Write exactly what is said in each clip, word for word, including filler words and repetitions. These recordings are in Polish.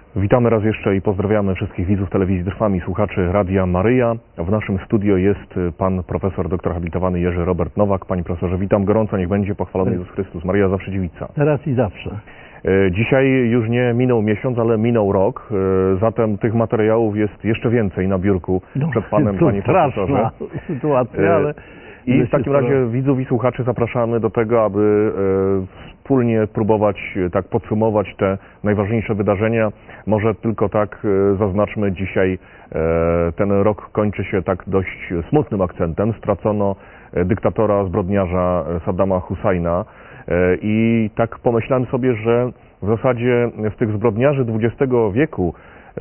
Witamy raz jeszcze i pozdrawiamy wszystkich widzów telewizji Trwam i słuchaczy Radia Maryja. W naszym studio jest pan profesor doktor habilitowany Jerzy Robert Nowak. Panie profesorze, witam gorąco, niech będzie pochwalony Jezus Chrystus. Maryja zawsze dziewica. Teraz i zawsze. Dzisiaj już nie minął miesiąc, ale minął rok, zatem tych materiałów jest jeszcze więcej na biurku no, przed panem, to panie profesorze. Sytuacja, ale... I w takim razie widzów i słuchaczy zapraszamy do tego, aby e, wspólnie próbować e, tak podsumować te najważniejsze wydarzenia. Może tylko tak e, zaznaczmy dzisiaj, e, ten rok kończy się tak dość smutnym akcentem. Stracono e, dyktatora, zbrodniarza Saddama Husajna e, i tak pomyślałem sobie, że w zasadzie z tych zbrodniarzy dwudziestego wieku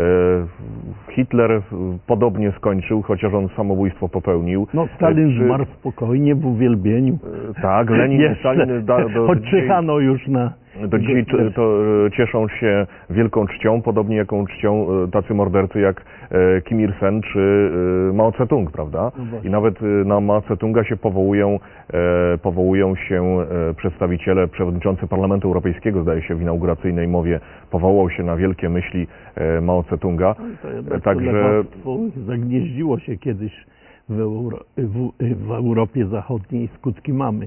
Hitler podobnie skończył, chociaż on samobójsto popełnił. No Stalin Czy... zmarł spokojnie, w uwielbieniu. Tak, Lenin i Stalin... Do, do, Odczyhano już na... Do dzisiaj to cieszą się wielką czcią, podobnie jaką czcią tacy mordercy jak Kim Il-sen czy Mao Tse-tung, prawda? No I nawet na Mao Tse-tunga się powołują, powołują się przedstawiciele, przewodniczący Parlamentu Europejskiego, zdaje się w inauguracyjnej mowie, powołał się na wielkie myśli Mao Tse-tunga. No Także zagnieździło się kiedyś w, Euro, w, w Europie Zachodniej, skutki mamy.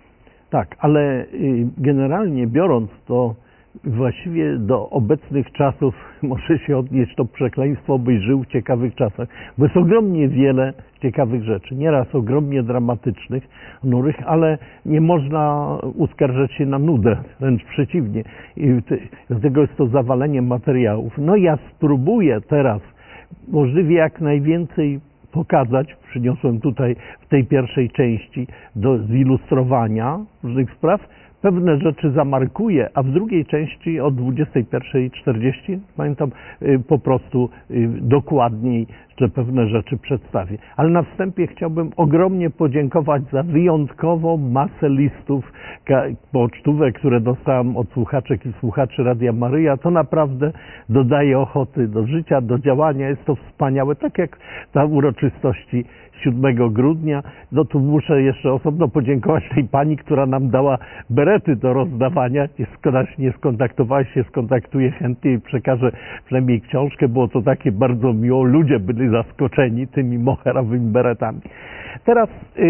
Tak, ale generalnie biorąc, to właściwie do obecnych czasów może się odnieść to przekleństwo, byś żył w ciekawych czasach, bo jest ogromnie wiele ciekawych rzeczy, nieraz ogromnie dramatycznych, nurych, ale nie można uskarżać się na nudę, wręcz przeciwnie. I dlatego jest to zawalenie materiałów. No ja spróbuję teraz możliwie jak najwięcej pokazać, przyniosłem tutaj w tej pierwszej części do zilustrowania różnych spraw, pewne rzeczy zamarkuję, a w drugiej części od dwudziestej pierwszej czterdzieści, pamiętam, po prostu dokładniej, że pewne rzeczy przedstawię. Ale na wstępie chciałbym ogromnie podziękować za wyjątkową masę listów, pocztówek, które dostałem od słuchaczek i słuchaczy Radia Maryja. To naprawdę dodaje ochoty do życia, do działania. Jest to wspaniałe, tak jak na uroczystości siódmego grudnia. No tu muszę jeszcze osobno podziękować tej pani, która nam dała berety do rozdawania. Skoro się nie skontaktowała się, skontaktuję chętnie i przekażę przynajmniej książkę. Było to takie bardzo miło. Ludzie byli zaskoczeni tymi moherowymi beretami. Teraz yy,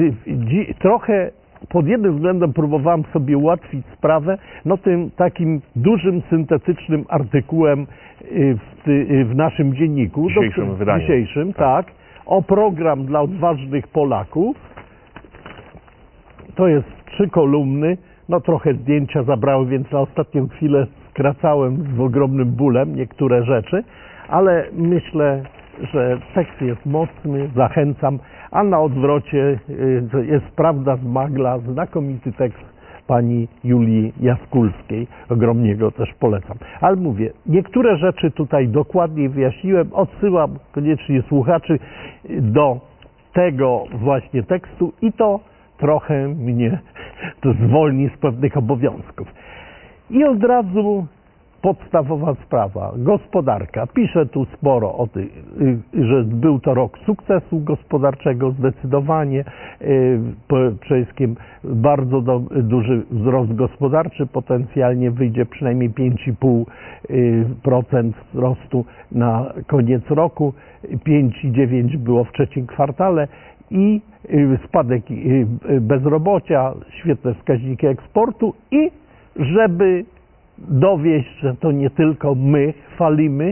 yy, trochę pod jednym względem próbowałem sobie ułatwić sprawę, no tym takim dużym, syntetycznym artykułem yy, w, yy, w naszym dzienniku. Dzisiejszym do, wydaniu. Dzisiejszym, tak. tak. O program dla odważnych Polaków. To jest trzy kolumny. No trochę zdjęcia zabrały, więc na ostatnią chwilę skracałem z ogromnym bólem niektóre rzeczy, ale myślę, że tekst jest mocny, zachęcam, a na odwrocie jest Prawda z Magla, znakomity tekst pani Julii Jaskulskiej, ogromnie go też polecam. Ale mówię, niektóre rzeczy tutaj dokładniej wyjaśniłem, odsyłam koniecznie słuchaczy do tego właśnie tekstu i to trochę mnie to zwolni z pewnych obowiązków. I od razu podstawowa sprawa, gospodarka. Piszę tu sporo o tym, że był to rok sukcesu gospodarczego, zdecydowanie. Przede wszystkim bardzo do, duży wzrost gospodarczy, potencjalnie wyjdzie przynajmniej pięć i pół procent wzrostu na koniec roku, pięć i dziewięć procent było w trzecim kwartale i spadek bezrobocia, świetne wskaźniki eksportu i żeby dowieść, że to nie tylko my chwalimy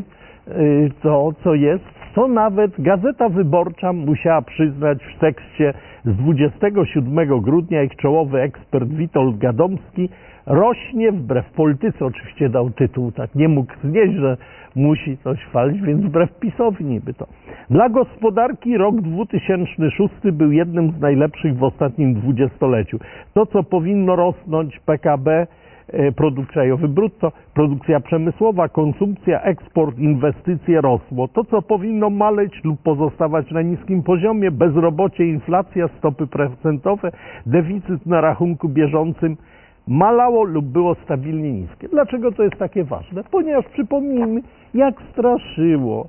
to, co jest, to nawet Gazeta Wyborcza musiała przyznać w tekście z dwudziestego siódmego grudnia, ich czołowy ekspert Witold Gadomski rośnie wbrew polityce, oczywiście dał tytuł, tak nie mógł znieść, że musi coś chwalić, więc wbrew PiS-owi niby to. Dla gospodarki rok dwutysięczny szósty był jednym z najlepszych w ostatnim dwudziestoleciu. To, co powinno rosnąć P K B, produkt krajowy brutto, produkcja przemysłowa, konsumpcja, eksport, inwestycje rosło. To, co powinno maleć lub pozostawać na niskim poziomie, bezrobocie, inflacja, stopy procentowe, deficyt na rachunku bieżącym malało lub było stabilnie niskie. Dlaczego to jest takie ważne? Ponieważ przypomnijmy, jak straszyło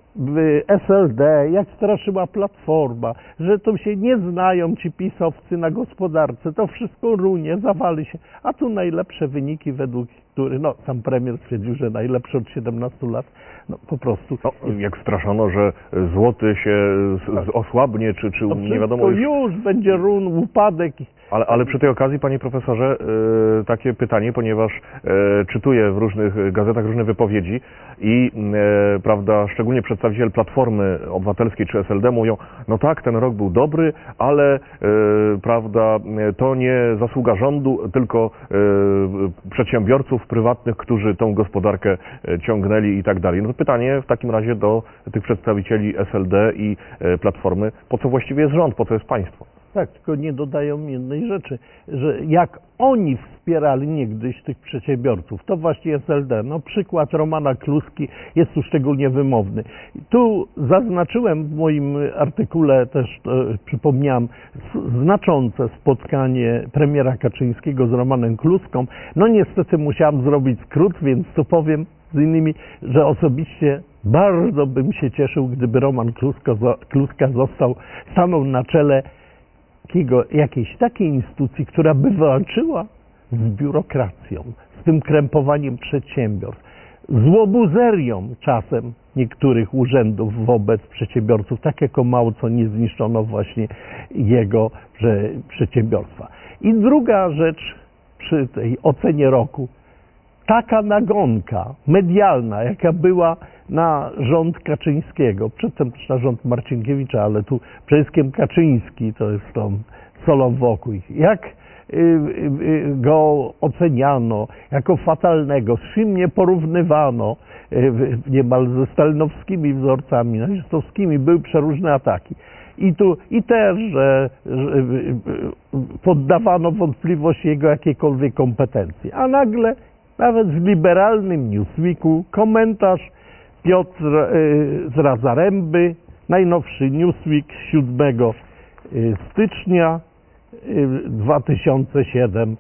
S L D, jak straszyła Platforma, że to się nie znają ci pisowcy na gospodarce, to wszystko runie, zawali się, a tu najlepsze wyniki według który, no sam premier stwierdził, że najlepszy od siedemnastu lat, no po prostu. No, jak straszono, że złoty się z, z osłabnie, czy, czy no, nie wiadomo już... już będzie run, upadek. Ale, ale przy tej okazji, panie profesorze, e, takie pytanie, ponieważ e, czytuję w różnych gazetach różne wypowiedzi i e, prawda, szczególnie przedstawiciele Platformy Obywatelskiej czy S L D mówią, no tak, ten rok był dobry, ale e, prawda, to nie zasługa rządu, tylko e, przedsiębiorców prywatnych, którzy tą gospodarkę ciągnęli i tak dalej. No to pytanie w takim razie do tych przedstawicieli S L D i e, Platformy, po co właściwie jest rząd, po co jest państwo? Tak, tylko nie dodają jednej rzeczy, że jak oni wspierali niegdyś tych przedsiębiorców, to właśnie S L D. No przykład Romana Kluski jest tu szczególnie wymowny. Tu zaznaczyłem w moim artykule, też e, przypomniałem, znaczące spotkanie premiera Kaczyńskiego z Romanem Kluską. No niestety musiałem zrobić skrót, więc tu powiem z innymi, że osobiście bardzo bym się cieszył, gdyby Roman Kluska, Kluska został, stanął na czele jakiejś takiej instytucji, która by walczyła z biurokracją, z tym krępowaniem przedsiębiorstw, z łobuzerią czasem niektórych urzędów wobec przedsiębiorców, tak jak o mało co nie zniszczono właśnie jego że, przedsiębiorstwa. I druga rzecz przy tej ocenie roku, taka nagonka medialna, jaka była na rząd Kaczyńskiego, przedtem też na rząd Marcinkiewicza, ale tu przede wszystkim Kaczyński, to jest tą solą wokół. Jak y, y, go oceniano jako fatalnego, z czym nie porównywano, y, niemal ze stalinowskimi wzorcami, nazistowskimi, były przeróżne ataki. I tu i też, że, że poddawano wątpliwość jego jakiejkolwiek kompetencji. A nagle nawet w liberalnym Newsweeku komentarz Piotr y, z Razaręby, najnowszy Newsweek siódmego stycznia dwa tysiące siódmego.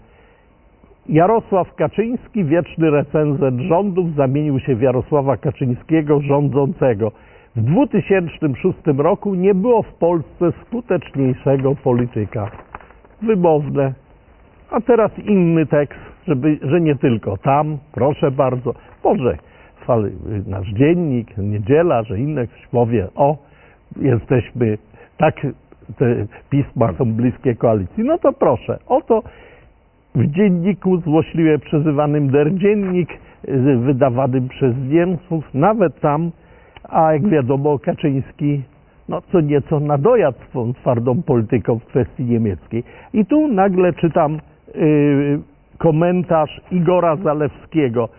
Jarosław Kaczyński, wieczny recenzent rządów, zamienił się w Jarosława Kaczyńskiego, rządzącego. W dwa tysiące szóstym roku nie było w Polsce skuteczniejszego polityka. Wymowne. A teraz inny tekst, żeby, że nie tylko tam, proszę bardzo, może nasz dziennik, niedziela, że inny ktoś powie, o, jesteśmy, tak, te pisma są bliskie koalicji, no to proszę, oto w dzienniku złośliwie przezywanym Der Dziennik, wydawanym przez Niemców, nawet tam, a jak wiadomo Kaczyński, no co nieco nadojadł swą twardą polityką w kwestii niemieckiej. I tu nagle czytam yy, komentarz Igora Zalewskiego.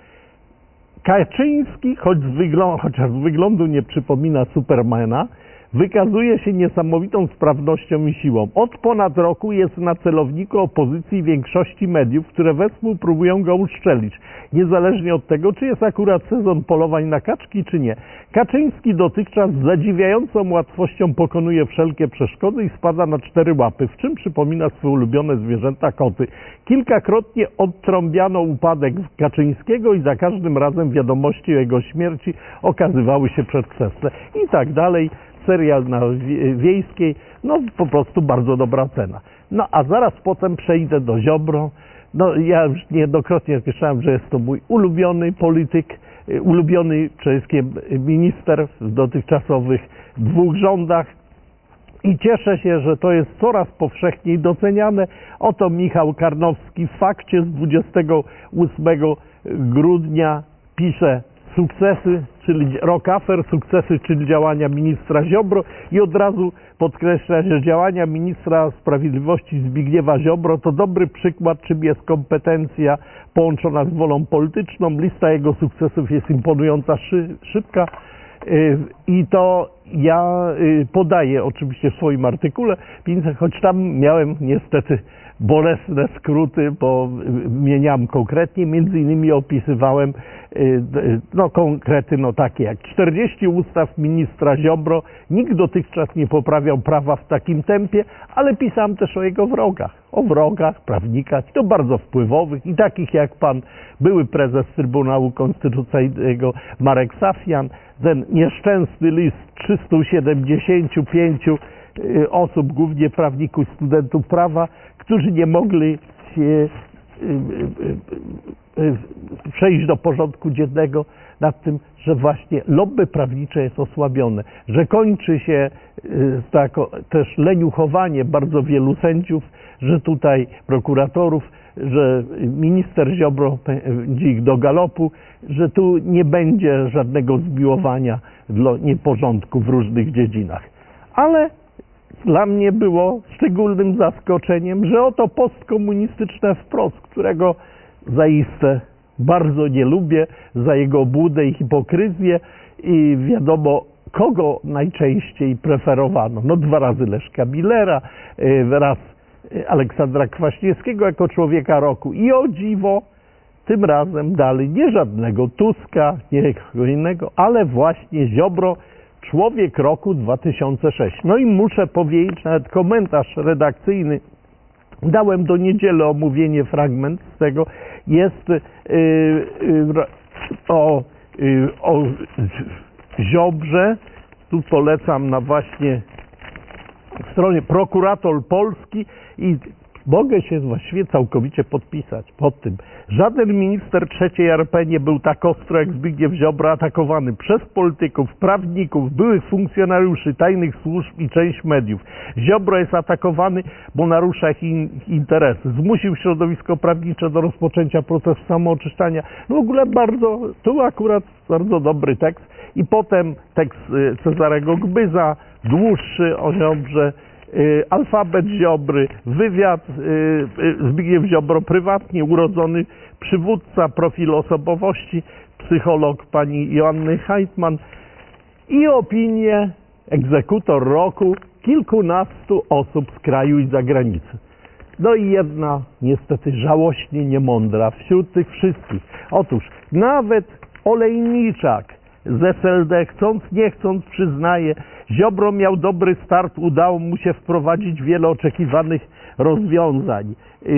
Kaczyński, choć z wyglądu, chociaż z wyglądu nie przypomina Supermana, wykazuje się niesamowitą sprawnością i siłą. Od ponad roku jest na celowniku opozycji i większości mediów, które wespół próbują go uszczelić, niezależnie od tego, czy jest akurat sezon polowań na kaczki, czy nie. Kaczyński dotychczas z zadziwiającą łatwością pokonuje wszelkie przeszkody i spada na cztery łapy, w czym przypomina swoje ulubione zwierzęta koty. Kilkakrotnie odtrąbiano upadek Kaczyńskiego i za każdym razem wiadomości o jego śmierci okazywały się przedwczesne i tak dalej. Serial na Wiejskiej, no po prostu bardzo dobra cena. No a zaraz potem przejdę do Ziobro. No ja już niejednokrotnie piszałem, że jest to mój ulubiony polityk, ulubiony przede wszystkim minister w dotychczasowych dwóch rządach i cieszę się, że to jest coraz powszechniej doceniane. Oto Michał Karnowski w Fakcie z dwudziestego ósmego grudnia pisze: sukcesy, czyli rok afer, sukcesy, czyli działania ministra Ziobro i od razu podkreśla, że działania ministra sprawiedliwości Zbigniewa Ziobro to dobry przykład, czym jest kompetencja połączona z wolą polityczną. Lista jego sukcesów jest imponująca, szy, szybka i to ja podaję oczywiście w swoim artykule, choć tam miałem niestety bolesne skróty, bo mieniam konkretnie, między innymi opisywałem no, konkrety no, takie jak czterdzieści ustaw ministra Ziobro, nikt dotychczas nie poprawiał prawa w takim tempie, ale pisałem też o jego wrogach, o wrogach, prawnikach, i to bardzo wpływowych i takich jak pan były prezes Trybunału Konstytucyjnego Marek Safian, ten nieszczęsny list trzystu siedemdziesięciu pięciu osób, głównie prawników, studentów prawa, którzy nie mogli się przejść do porządku dziennego nad tym, że właśnie lobby prawnicze jest osłabione, że kończy się tak, też leniuchowanie bardzo wielu sędziów, że tutaj prokuratorów, że minister Ziobro pędzi ich do galopu, że tu nie będzie żadnego zbiłowania dla nieporządku w różnych dziedzinach. Ale dla mnie było szczególnym zaskoczeniem, że oto postkomunistyczne wprost, którego zaiste bardzo nie lubię za jego obłudę i hipokryzję i wiadomo, kogo najczęściej preferowano. No dwa razy Leszka Millera, raz Aleksandra Kwaśniewskiego jako człowieka roku i o dziwo tym razem dali nie żadnego Tuska, nie kogo innego, ale właśnie Ziobro, człowiek roku dwa tysiące szósty. No i muszę powiedzieć, nawet komentarz redakcyjny, dałem do niedzieli omówienie, fragment z tego, jest yy, yy, o, yy, o Ziobrze, tu polecam na właśnie stronie Prokurator Polski i mogę się właściwie całkowicie podpisać pod tym. Żaden minister trzeciej R P nie był tak ostro jak Zbigniew Ziobro atakowany przez polityków, prawników, byłych funkcjonariuszy tajnych służb i część mediów. Ziobro jest atakowany, bo narusza ich interesy. Zmusił środowisko prawnicze do rozpoczęcia procesu samooczyszczania. No w ogóle bardzo, tu akurat bardzo dobry tekst. I potem tekst Cezarego Gbyza, dłuższy o Ziobrze, alfabet Ziobry, wywiad Zbigniew Ziobro prywatnie, urodzony przywódca, profil osobowości, psycholog pani Joanny Heitman i opinie egzekutor roku kilkunastu osób z kraju i zagranicy. No i jedna niestety żałośnie niemądra wśród tych wszystkich. Otóż nawet Olejniczak z S L D, chcąc nie chcąc, przyznaje, Ziobro miał dobry start, udało mu się wprowadzić wiele oczekiwanych rozwiązań.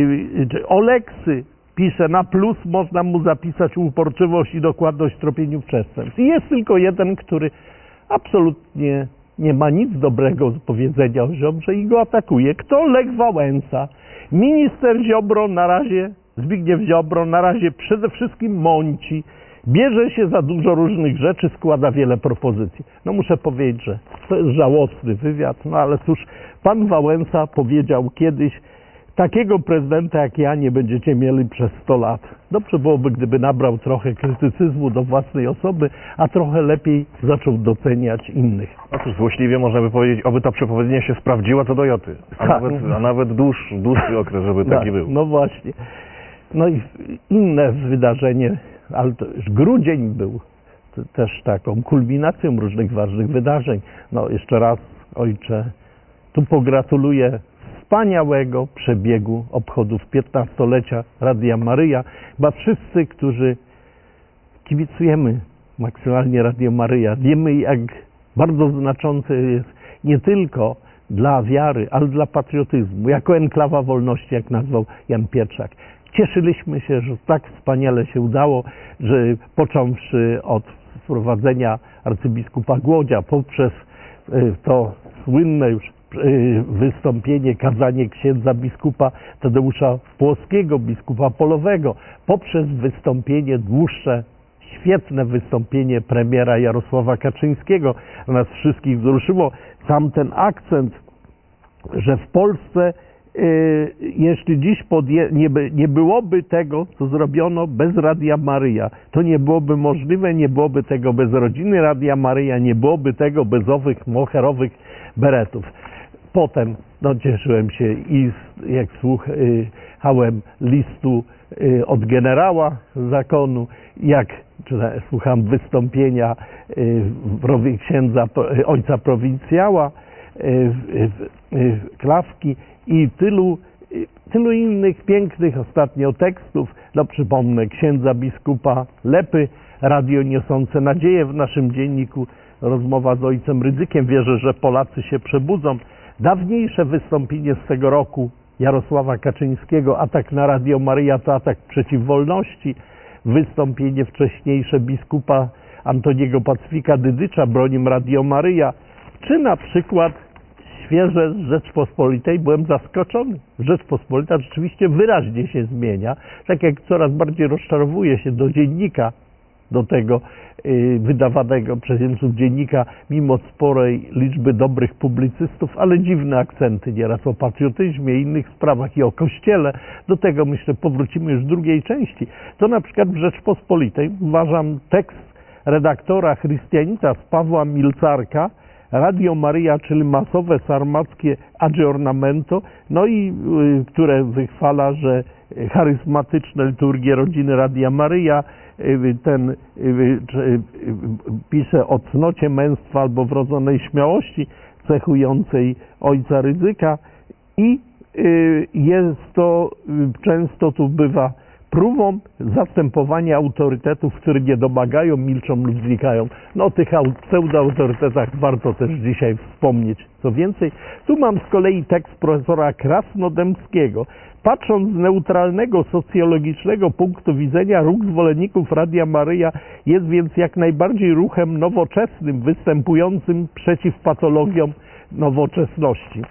Oleksy pisze, na plus można mu zapisać uporczywość i dokładność w tropieniu przestępstw. I jest tylko jeden, który absolutnie nie ma nic dobrego do powiedzenia o Ziobrze i go atakuje. Kto? Lech Wałęsa. Minister Ziobro na razie, Zbigniew Ziobro na razie przede wszystkim mąci. Bierze się za dużo różnych rzeczy, składa wiele propozycji. No muszę powiedzieć, że to jest żałosny wywiad, no ale cóż, pan Wałęsa powiedział kiedyś, takiego prezydenta jak ja nie będziecie mieli przez sto lat. Dobrze byłoby, gdyby nabrał trochę krytycyzmu do własnej osoby, a trochę lepiej zaczął doceniać innych. No cóż, złośliwie można by powiedzieć, oby ta przepowiednia się sprawdziła co do joty, a Tak. nawet, a nawet dłuższy, dłuższy okres, żeby taki Tak, był. no właśnie. No i inne wydarzenie, ale to już grudzień był też taką kulminacją różnych ważnych wydarzeń. No jeszcze raz, ojcze, tu pogratuluję wspaniałego przebiegu obchodów piętnastolecia Radia Maryja. Chyba wszyscy, którzy kibicujemy maksymalnie Radio Maryja, wiemy, jak bardzo znaczące jest nie tylko dla wiary, ale dla patriotyzmu, jako enklawa wolności, jak nazwał Jan Pietrzak. Cieszyliśmy się, że tak wspaniale się udało, że począwszy od wprowadzenia arcybiskupa Głodzia, poprzez to słynne już wystąpienie, kazanie księdza biskupa Tadeusza Płockiego, biskupa polowego, poprzez wystąpienie dłuższe, świetne wystąpienie premiera Jarosława Kaczyńskiego, nas wszystkich wzruszyło. Sam ten akcent, że w Polsce jeśli dziś podję, nie, by, nie byłoby tego, co zrobiono bez Radia Maryja, to nie byłoby możliwe, nie byłoby tego bez rodziny Radia Maryja, nie byłoby tego bez owych moherowych beretów. Potem no, cieszyłem się i jak słuchałem listu od generała zakonu, jak słucham wystąpienia księdza, ojca prowincjała Klawki i tylu, tylu innych pięknych ostatnio tekstów. No przypomnę, księdza biskupa Lepy, radio niosące nadzieję w naszym dzienniku, rozmowa z ojcem Rydzykiem, wierzę, że Polacy się przebudzą. Dawniejsze wystąpienie z tego roku Jarosława Kaczyńskiego, atak na Radio Maryja to atak przeciw wolności, wystąpienie wcześniejsze biskupa Antoniego Pacyfika Dydycza, bronimy Radio Maryja, czy na przykład świeże z Rzeczpospolitej, byłem zaskoczony. Rzeczpospolita rzeczywiście wyraźnie się zmienia, tak jak coraz bardziej rozczarowuje się do dziennika, do tego y, wydawanego przez Niemców dziennika, mimo sporej liczby dobrych publicystów, ale dziwne akcenty nieraz o patriotyzmie i innych sprawach i o Kościele. Do tego, myślę, powrócimy już w drugiej części. To na przykład w Rzeczpospolitej uważam tekst redaktora Chrystianita z Pawła Milcarka, Radio Maryja, czyli masowe sarmackie aggiornamento, no i y, które wychwala, że charyzmatyczne liturgie rodziny Radia Maryja, y, ten y, y, y, pisze o cnocie męstwa albo wrodzonej śmiałości cechującej ojca Rydzyka i y, jest to, y, często tu bywa próbą zastępowania autorytetów, które nie domagają, milczą lub znikają. No o tych pseudoautorytetach warto też dzisiaj wspomnieć. Co więcej, tu mam z kolei tekst profesora Krasnodębskiego. Patrząc z neutralnego, socjologicznego punktu widzenia, ruch zwolenników Radia Maryja jest więc jak najbardziej ruchem nowoczesnym, występującym przeciw patologiom nowoczesności.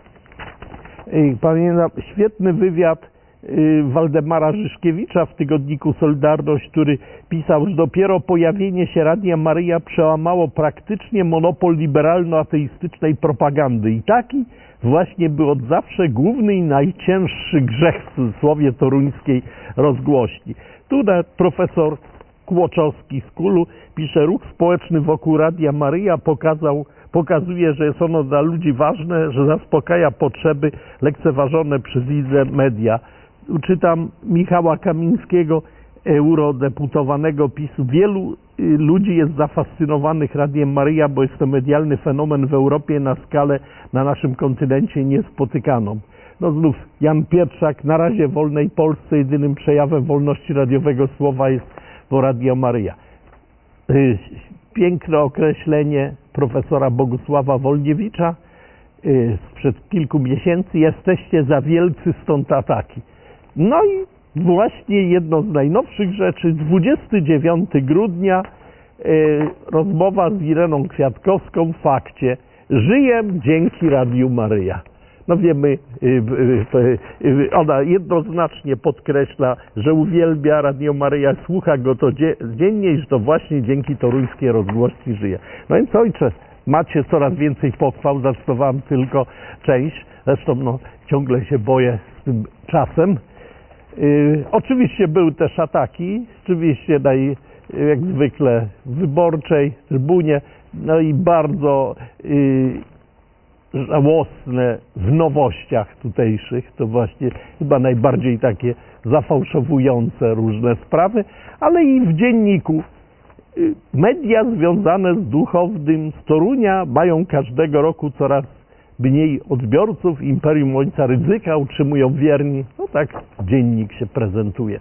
Pamiętam świetny wywiad Waldemara Rzyszkiewicza w tygodniku Solidarność, który pisał, że dopiero pojawienie się Radia Maryja przełamało praktycznie monopol liberalno-ateistycznej propagandy. I taki właśnie był od zawsze główny i najcięższy grzech w cudzysłowie toruńskiej rozgłośni. Tu profesor Kłoczowski z Kulu pisze, ruch społeczny wokół Radia Maryja pokazał, pokazuje, że jest ono dla ludzi ważne, że zaspokaja potrzeby lekceważone przez inne media. Czytam Michała Kamińskiego, eurodeputowanego PiSu. Wielu ludzi jest zafascynowanych Radiem Maryja, bo jest to medialny fenomen w Europie na skalę na naszym kontynencie niespotykaną. No znów Jan Pietrzak, na razie w wolnej Polsce jedynym przejawem wolności radiowego słowa jest bo Radio Maryja. Piękne określenie profesora Bogusława Wolniewicza sprzed kilku miesięcy. Jesteście za wielcy, stąd ataki. No i właśnie jedno z najnowszych rzeczy, dwudziestego dziewiątego grudnia, rozmowa z Ireną Kwiatkowską w Fakcie. Żyję dzięki Radiu Maryja. No wiemy, ona jednoznacznie podkreśla, że uwielbia Radio Maryja, słucha go to dziennie i że to właśnie dzięki toruńskiej rozgłośni żyje. No więc ojcze, macie coraz więcej pochwał, zacytowałem tylko część, zresztą no, ciągle się boję z tym czasem. Yy, oczywiście były też ataki, oczywiście naj, jak zwykle w Wyborczej, Trybunie, no i bardzo yy, żałosne w nowościach tutejszych, to właśnie chyba najbardziej takie zafałszowujące różne sprawy, ale i w dzienniku. Yy, media związane z duchownym z Torunia mają każdego roku coraz mniej odbiorców, Imperium Ojca Rydzyka utrzymują wierni. No tak dziennik się prezentuje.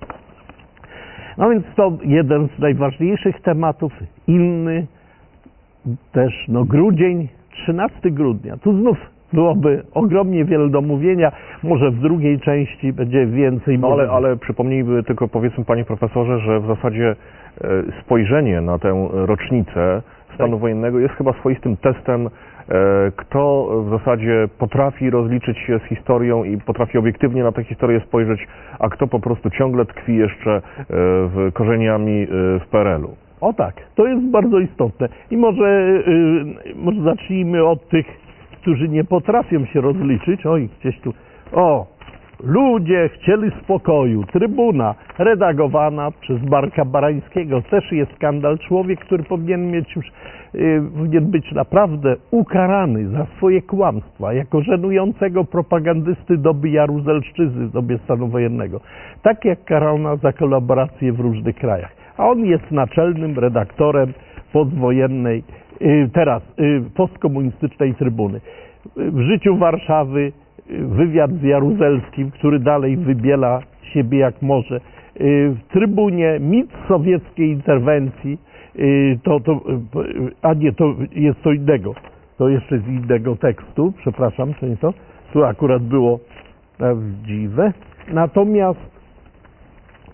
No więc to jeden z najważniejszych tematów. Inny też, no grudzień, trzynastego grudnia. Tu znów byłoby ogromnie wiele do mówienia. Może w drugiej części będzie więcej. No ale, ale przypomnijmy tylko, powiedzmy panie profesorze, że w zasadzie spojrzenie na tę rocznicę stanu tak. wojennego jest chyba swoistym testem, kto w zasadzie potrafi rozliczyć się z historią i potrafi obiektywnie na tę historię spojrzeć, a kto po prostu ciągle tkwi jeszcze w korzeniami w P R L u. O tak, to jest bardzo istotne. I może, yy, może zacznijmy od tych, którzy nie potrafią się rozliczyć. Oj, gdzieś tu. O, ludzie chcieli spokoju. Trybuna redagowana przez Marka Barańskiego. Też jest skandal. Człowiek, który powinien mieć już, yy, powinien być naprawdę ukarany za swoje kłamstwa, jako żenującego propagandysty doby Jaruzelszczyzny, w dobie stanu wojennego. Tak jak karana za kolaborację w różnych krajach. A on jest naczelnym redaktorem postwojennej, teraz postkomunistycznej Trybuny. W życiu Warszawy wywiad z Jaruzelskim, który dalej wybiela siebie jak może. W Trybunie mit sowieckiej interwencji, to, to, a nie, to jest co innego. To jeszcze z innego tekstu, przepraszam, to nie to. Tu akurat było prawdziwe. Natomiast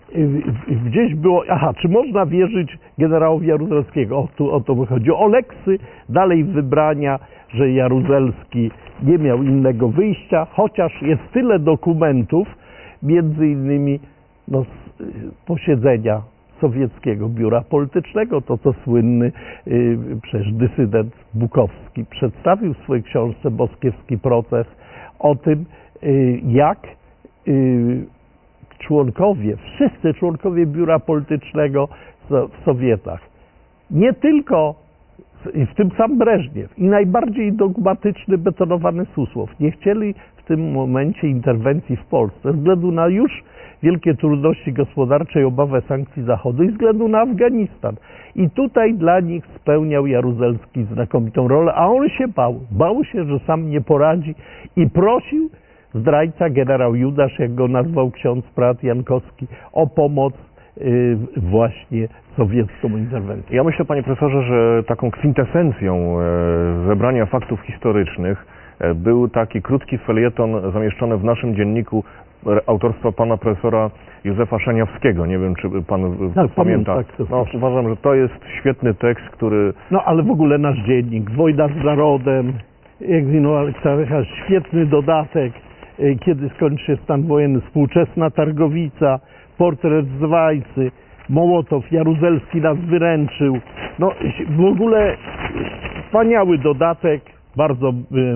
gdzieś było, aha, czy można wierzyć generałowi Jaruzelskiego? O, tu, o to chodzi. O Oleksy, dalej wybrania, że Jaruzelski nie miał innego wyjścia, chociaż jest tyle dokumentów, między innymi no, z posiedzenia sowieckiego biura politycznego, to co słynny yy, przecież dysydent Bukowski przedstawił w swojej książce Moskiewski proces o tym, yy, jak yy, członkowie, wszyscy członkowie biura politycznego w Sowietach, nie tylko w tym sam Breżniew i najbardziej dogmatyczny, betonowany Susłow nie chcieli w tym momencie interwencji w Polsce ze względu na już wielkie trudności gospodarcze i obawę sankcji Zachodu i ze względu na Afganistan. I tutaj dla nich spełniał Jaruzelski znakomitą rolę, a on się bał. Bał się, że sam nie poradzi i prosił zdrajca, generał Judasz, jak go nazwał ksiądz Prat Jankowski, o pomoc yy, właśnie sowiecką interwencją. Ja myślę, panie profesorze, że taką kwintesencją e, zebrania faktów historycznych e, był taki krótki felieton zamieszczony w naszym dzienniku autorstwa pana profesora Józefa Szaniawskiego. Nie wiem, czy pan tak, pamięta. Tak, to no, uważam, że to jest świetny tekst, który... No, ale w ogóle nasz dziennik, Wojna z narodem, jak zginął Aleksandra, świetny dodatek, kiedy skończy się stan wojenny, współczesna Targowica, portret z Wajcy, Mołotow, Jaruzelski nas wyręczył. No, w ogóle wspaniały dodatek, bardzo...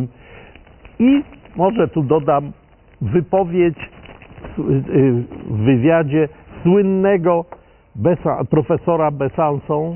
I może tu dodam wypowiedź w wywiadzie słynnego Besa, profesora Besançon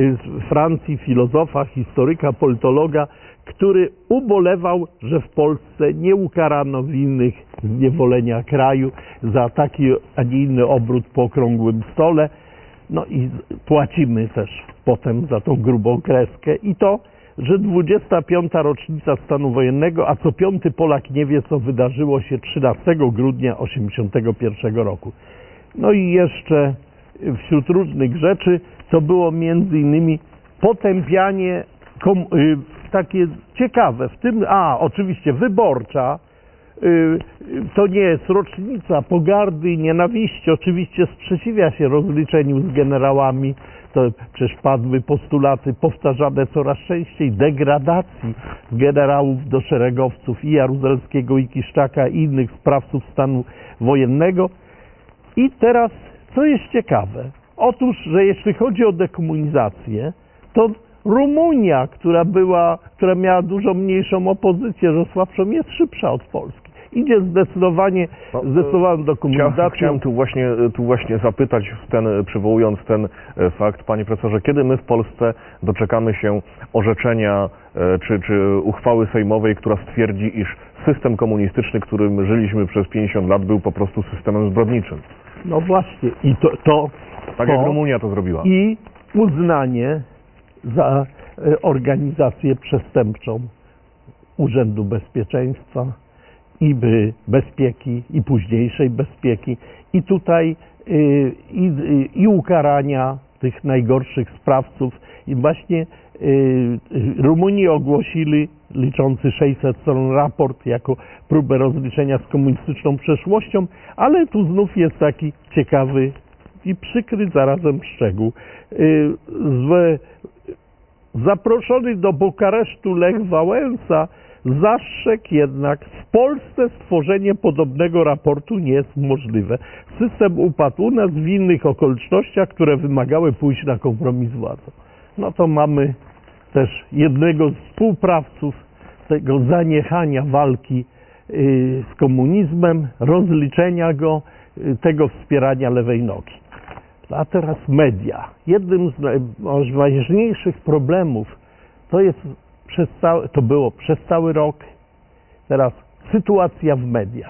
z Francji, filozofa, historyka, politologa, który ubolewał, że w Polsce nie ukarano winnych zniewolenia kraju za taki, a nie inny obrót po okrągłym stole. No i płacimy też potem za tą grubą kreskę. I to, że dwudziesta piąta rocznica stanu wojennego, a co piąty Polak nie wie, co wydarzyło się trzynastego grudnia osiemdziesiątego pierwszego roku. No i jeszcze wśród różnych rzeczy, co było między innymi potępianie kom, y, takie ciekawe, w tym, a oczywiście wyborcza, y, to nie jest rocznica pogardy i nienawiści, oczywiście sprzeciwia się rozliczeniu z generałami, to przecież padły postulaty powtarzane coraz częściej degradacji generałów do szeregowców i Jaruzelskiego, i Kiszczaka, i innych sprawców stanu wojennego. I teraz, co jest ciekawe, otóż, że jeśli chodzi o dekomunizację, to Rumunia, która była, która miała dużo mniejszą opozycję, że słabszą, jest szybsza od Polski. Idzie zdecydowanie, no, zdecydowaną dokumentacją. Chciałem, chciałem tu, właśnie, tu właśnie zapytać, ten, przywołując ten fakt, panie profesorze, kiedy my w Polsce doczekamy się orzeczenia czy, czy uchwały sejmowej, która stwierdzi, iż system komunistyczny, którym żyliśmy przez pięćdziesiąt lat, był po prostu systemem zbrodniczym? No właśnie. I to, to, tak to jak Rumunia to zrobiła. I uznanie za organizację przestępczą Urzędu Bezpieczeństwa i bezpieki, i późniejszej bezpieki. I tutaj y, i, i ukarania tych najgorszych sprawców. I właśnie y, Rumuni ogłosili, liczący sześćset stron, raport jako próbę rozliczenia z komunistyczną przeszłością, ale tu znów jest taki ciekawy i przykry zarazem szczegół. Y, z, zaproszony do Bukaresztu Lech Wałęsa zastrzegł jednak, w Polsce stworzenie podobnego raportu nie jest możliwe. System upadł u nas w innych okolicznościach, które wymagały pójść na kompromis z władzą. No to mamy też jednego z współprawców tego zaniechania walki z komunizmem, rozliczenia go, tego wspierania lewej nogi. A teraz media. Jednym z najważniejszych problemów to jest przez cały, to było przez cały rok, teraz sytuacja w mediach.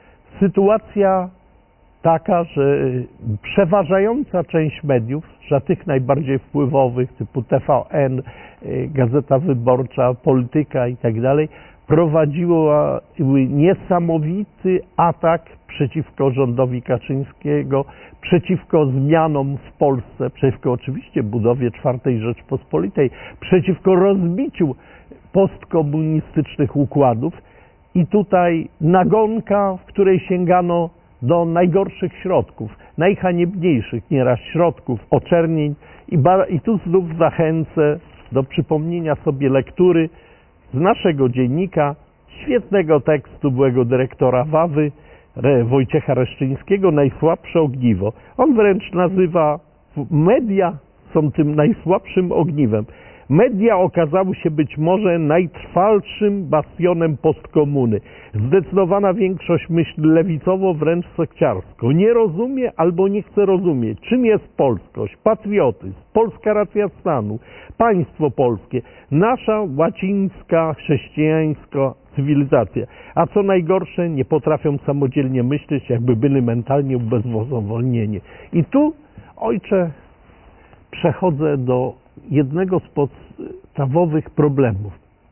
Sytuacja taka, że przeważająca część mediów, że tych najbardziej wpływowych, typu T V N, Gazeta Wyborcza, Polityka i tak dalej, prowadziło niesamowity atak przeciwko rządowi Kaczyńskiego, przeciwko zmianom w Polsce, przeciwko oczywiście budowie czwartej Rzeczpospolitej, przeciwko rozbiciu postkomunistycznych układów. I tutaj nagonka, w której sięgano do najgorszych środków. najhaniebniejszych nieraz środków oczernień i, i tu znów zachęcę do przypomnienia sobie lektury z naszego dziennika, świetnego tekstu byłego dyrektora Wawy, Wojciecha Reszczyńskiego, Najsłabsze ogniwo. On wręcz nazywa, media są tym najsłabszym ogniwem. Media okazały się być może najtrwalszym bastionem postkomuny. Zdecydowana większość myśli lewicowo, wręcz sekciarsko. Nie rozumie albo nie chce rozumieć, czym jest polskość, patriotyzm, polska racja stanu, państwo polskie, nasza łacińska, chrześcijańska cywilizacja. A co najgorsze, nie potrafią samodzielnie myśleć, jakby byli mentalnie ubezwłasnowolnieni. I tu, ojcze, przechodzę do jednego z podstawowych problemów.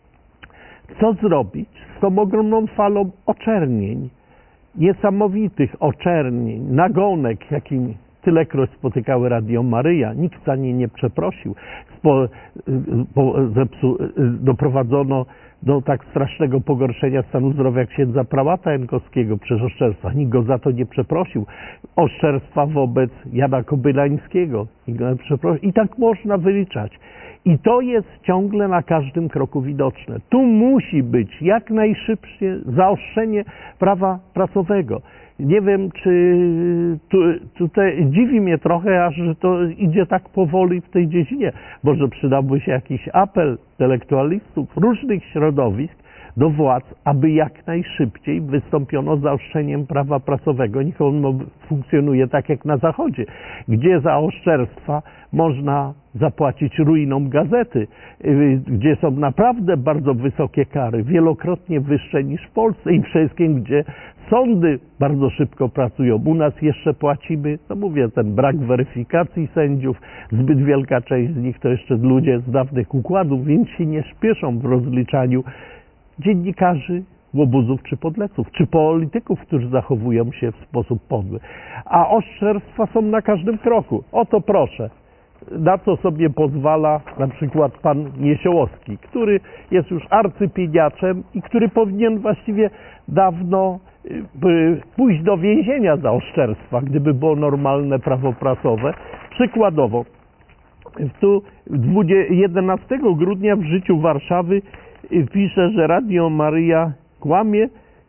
Co zrobić z tą ogromną falą oczernień, niesamowitych oczernień, nagonek, jakimi tylekroć spotykały Radio Maryja, nikt za nie nie przeprosił. Spo, po, zepsu, doprowadzono do tak strasznego pogorszenia stanu zdrowia księdza prałata Jankowskiego przez oszczerstwa. Nikt go za to nie przeprosił. Oszczerstwa wobec Jana Kobylańskiego. Nikt go nie przeprosił. I tak można wyliczać. I to jest ciągle na każdym kroku widoczne. Tu musi być jak najszybciej zaostrzenie prawa pracowego. Nie wiem, czy tu, tutaj dziwi mnie trochę, aż że to idzie tak powoli w tej dziedzinie. Może przydałby się jakiś apel intelektualistów różnych środowisk do władz, aby jak najszybciej wystąpiono z zaostrzeniem prawa pracowego. Niech ono funkcjonuje tak jak na Zachodzie, gdzie za oszczerstwa można zapłacić ruiną gazety, gdzie są naprawdę bardzo wysokie kary, wielokrotnie wyższe niż w Polsce i przede wszystkim, gdzie sądy bardzo szybko pracują. U nas jeszcze płacimy, no mówię, ten brak weryfikacji sędziów, zbyt wielka część z nich to jeszcze ludzie z dawnych układów, więc się nie śpieszą w rozliczaniu dziennikarzy, łobuzów czy podleców, czy polityków, którzy zachowują się w sposób podły. A oszczerstwa są na każdym kroku. Oto proszę, na co sobie pozwala na przykład pan Niesiołowski, który jest już arcypieniaczem i który powinien właściwie dawno pójść do więzienia za oszczerstwa, gdyby było normalne prawo prasowe. Przykładowo, tu jedenastego grudnia w Życiu Warszawy pisze, że Radio Maryja kłamie,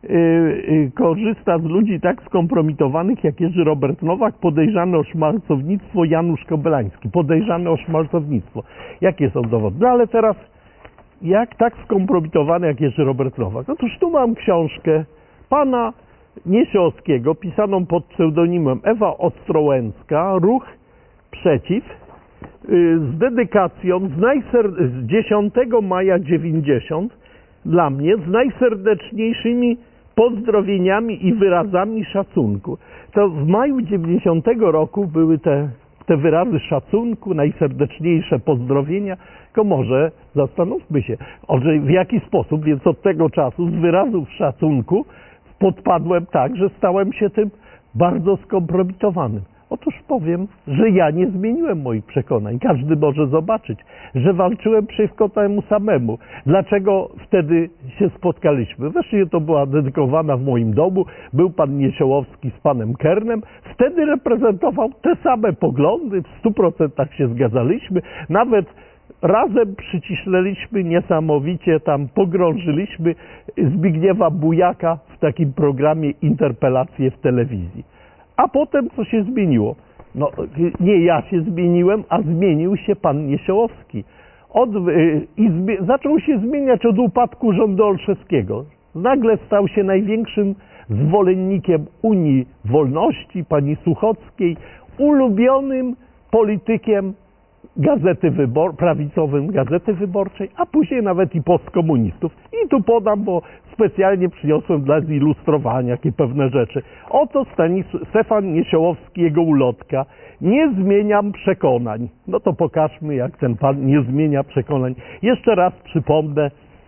korzysta z ludzi tak skompromitowanych jak Jerzy Robert Nowak, podejrzany o szmalcownictwo Janusz Kobylański. Podejrzany o szmalcownictwo. Jakie są dowody? No ale teraz, jak tak skompromitowany jak Jerzy Robert Nowak? Otóż tu mam książkę pana Niesiowskiego, pisaną pod pseudonimem Ewa Ostrołęcka, Ruch Przeciw, z dedykacją z, najser- z dziesiątego maja dziewięćdziesiątego dla mnie z najserdeczniejszymi pozdrowieniami i wyrazami szacunku. To w maju dziewięćdziesiątego roku były te, te wyrazy szacunku, najserdeczniejsze pozdrowienia, tylko może zastanówmy się, w jaki sposób, więc od tego czasu z wyrazów szacunku podpadłem tak, że stałem się tym bardzo skompromitowanym. Otóż powiem, że ja nie zmieniłem moich przekonań. Każdy może zobaczyć, że walczyłem przeciwko temu samemu. Dlaczego wtedy się spotkaliśmy? Właściwie to była dedykowana w moim domu. Był pan Niesiołowski z panem Kernem. Wtedy reprezentował te same poglądy. W stu procentach się zgadzaliśmy. Nawet razem przycisnęliśmy niesamowicie, tam pogrążyliśmy Zbigniewa Bujaka w takim programie Interpelacje w telewizji. A potem co się zmieniło? No, nie ja się zmieniłem, a zmienił się pan Niesiołowski. Od, i zmi, zaczął się zmieniać od upadku rządu Olszewskiego. Nagle stał się największym zwolennikiem Unii Wolności, pani Suchockiej, ulubionym politykiem Gazety Wybor- prawicowym Gazety Wyborczej, a później nawet i postkomunistów. I tu podam, bo specjalnie przyniosłem dla zilustrowania jakie pewne rzeczy. Oto Stanis- Stefan Niesiołowski, jego ulotka. Nie zmieniam przekonań. No to pokażmy, jak ten pan nie zmienia przekonań. Jeszcze raz przypomnę.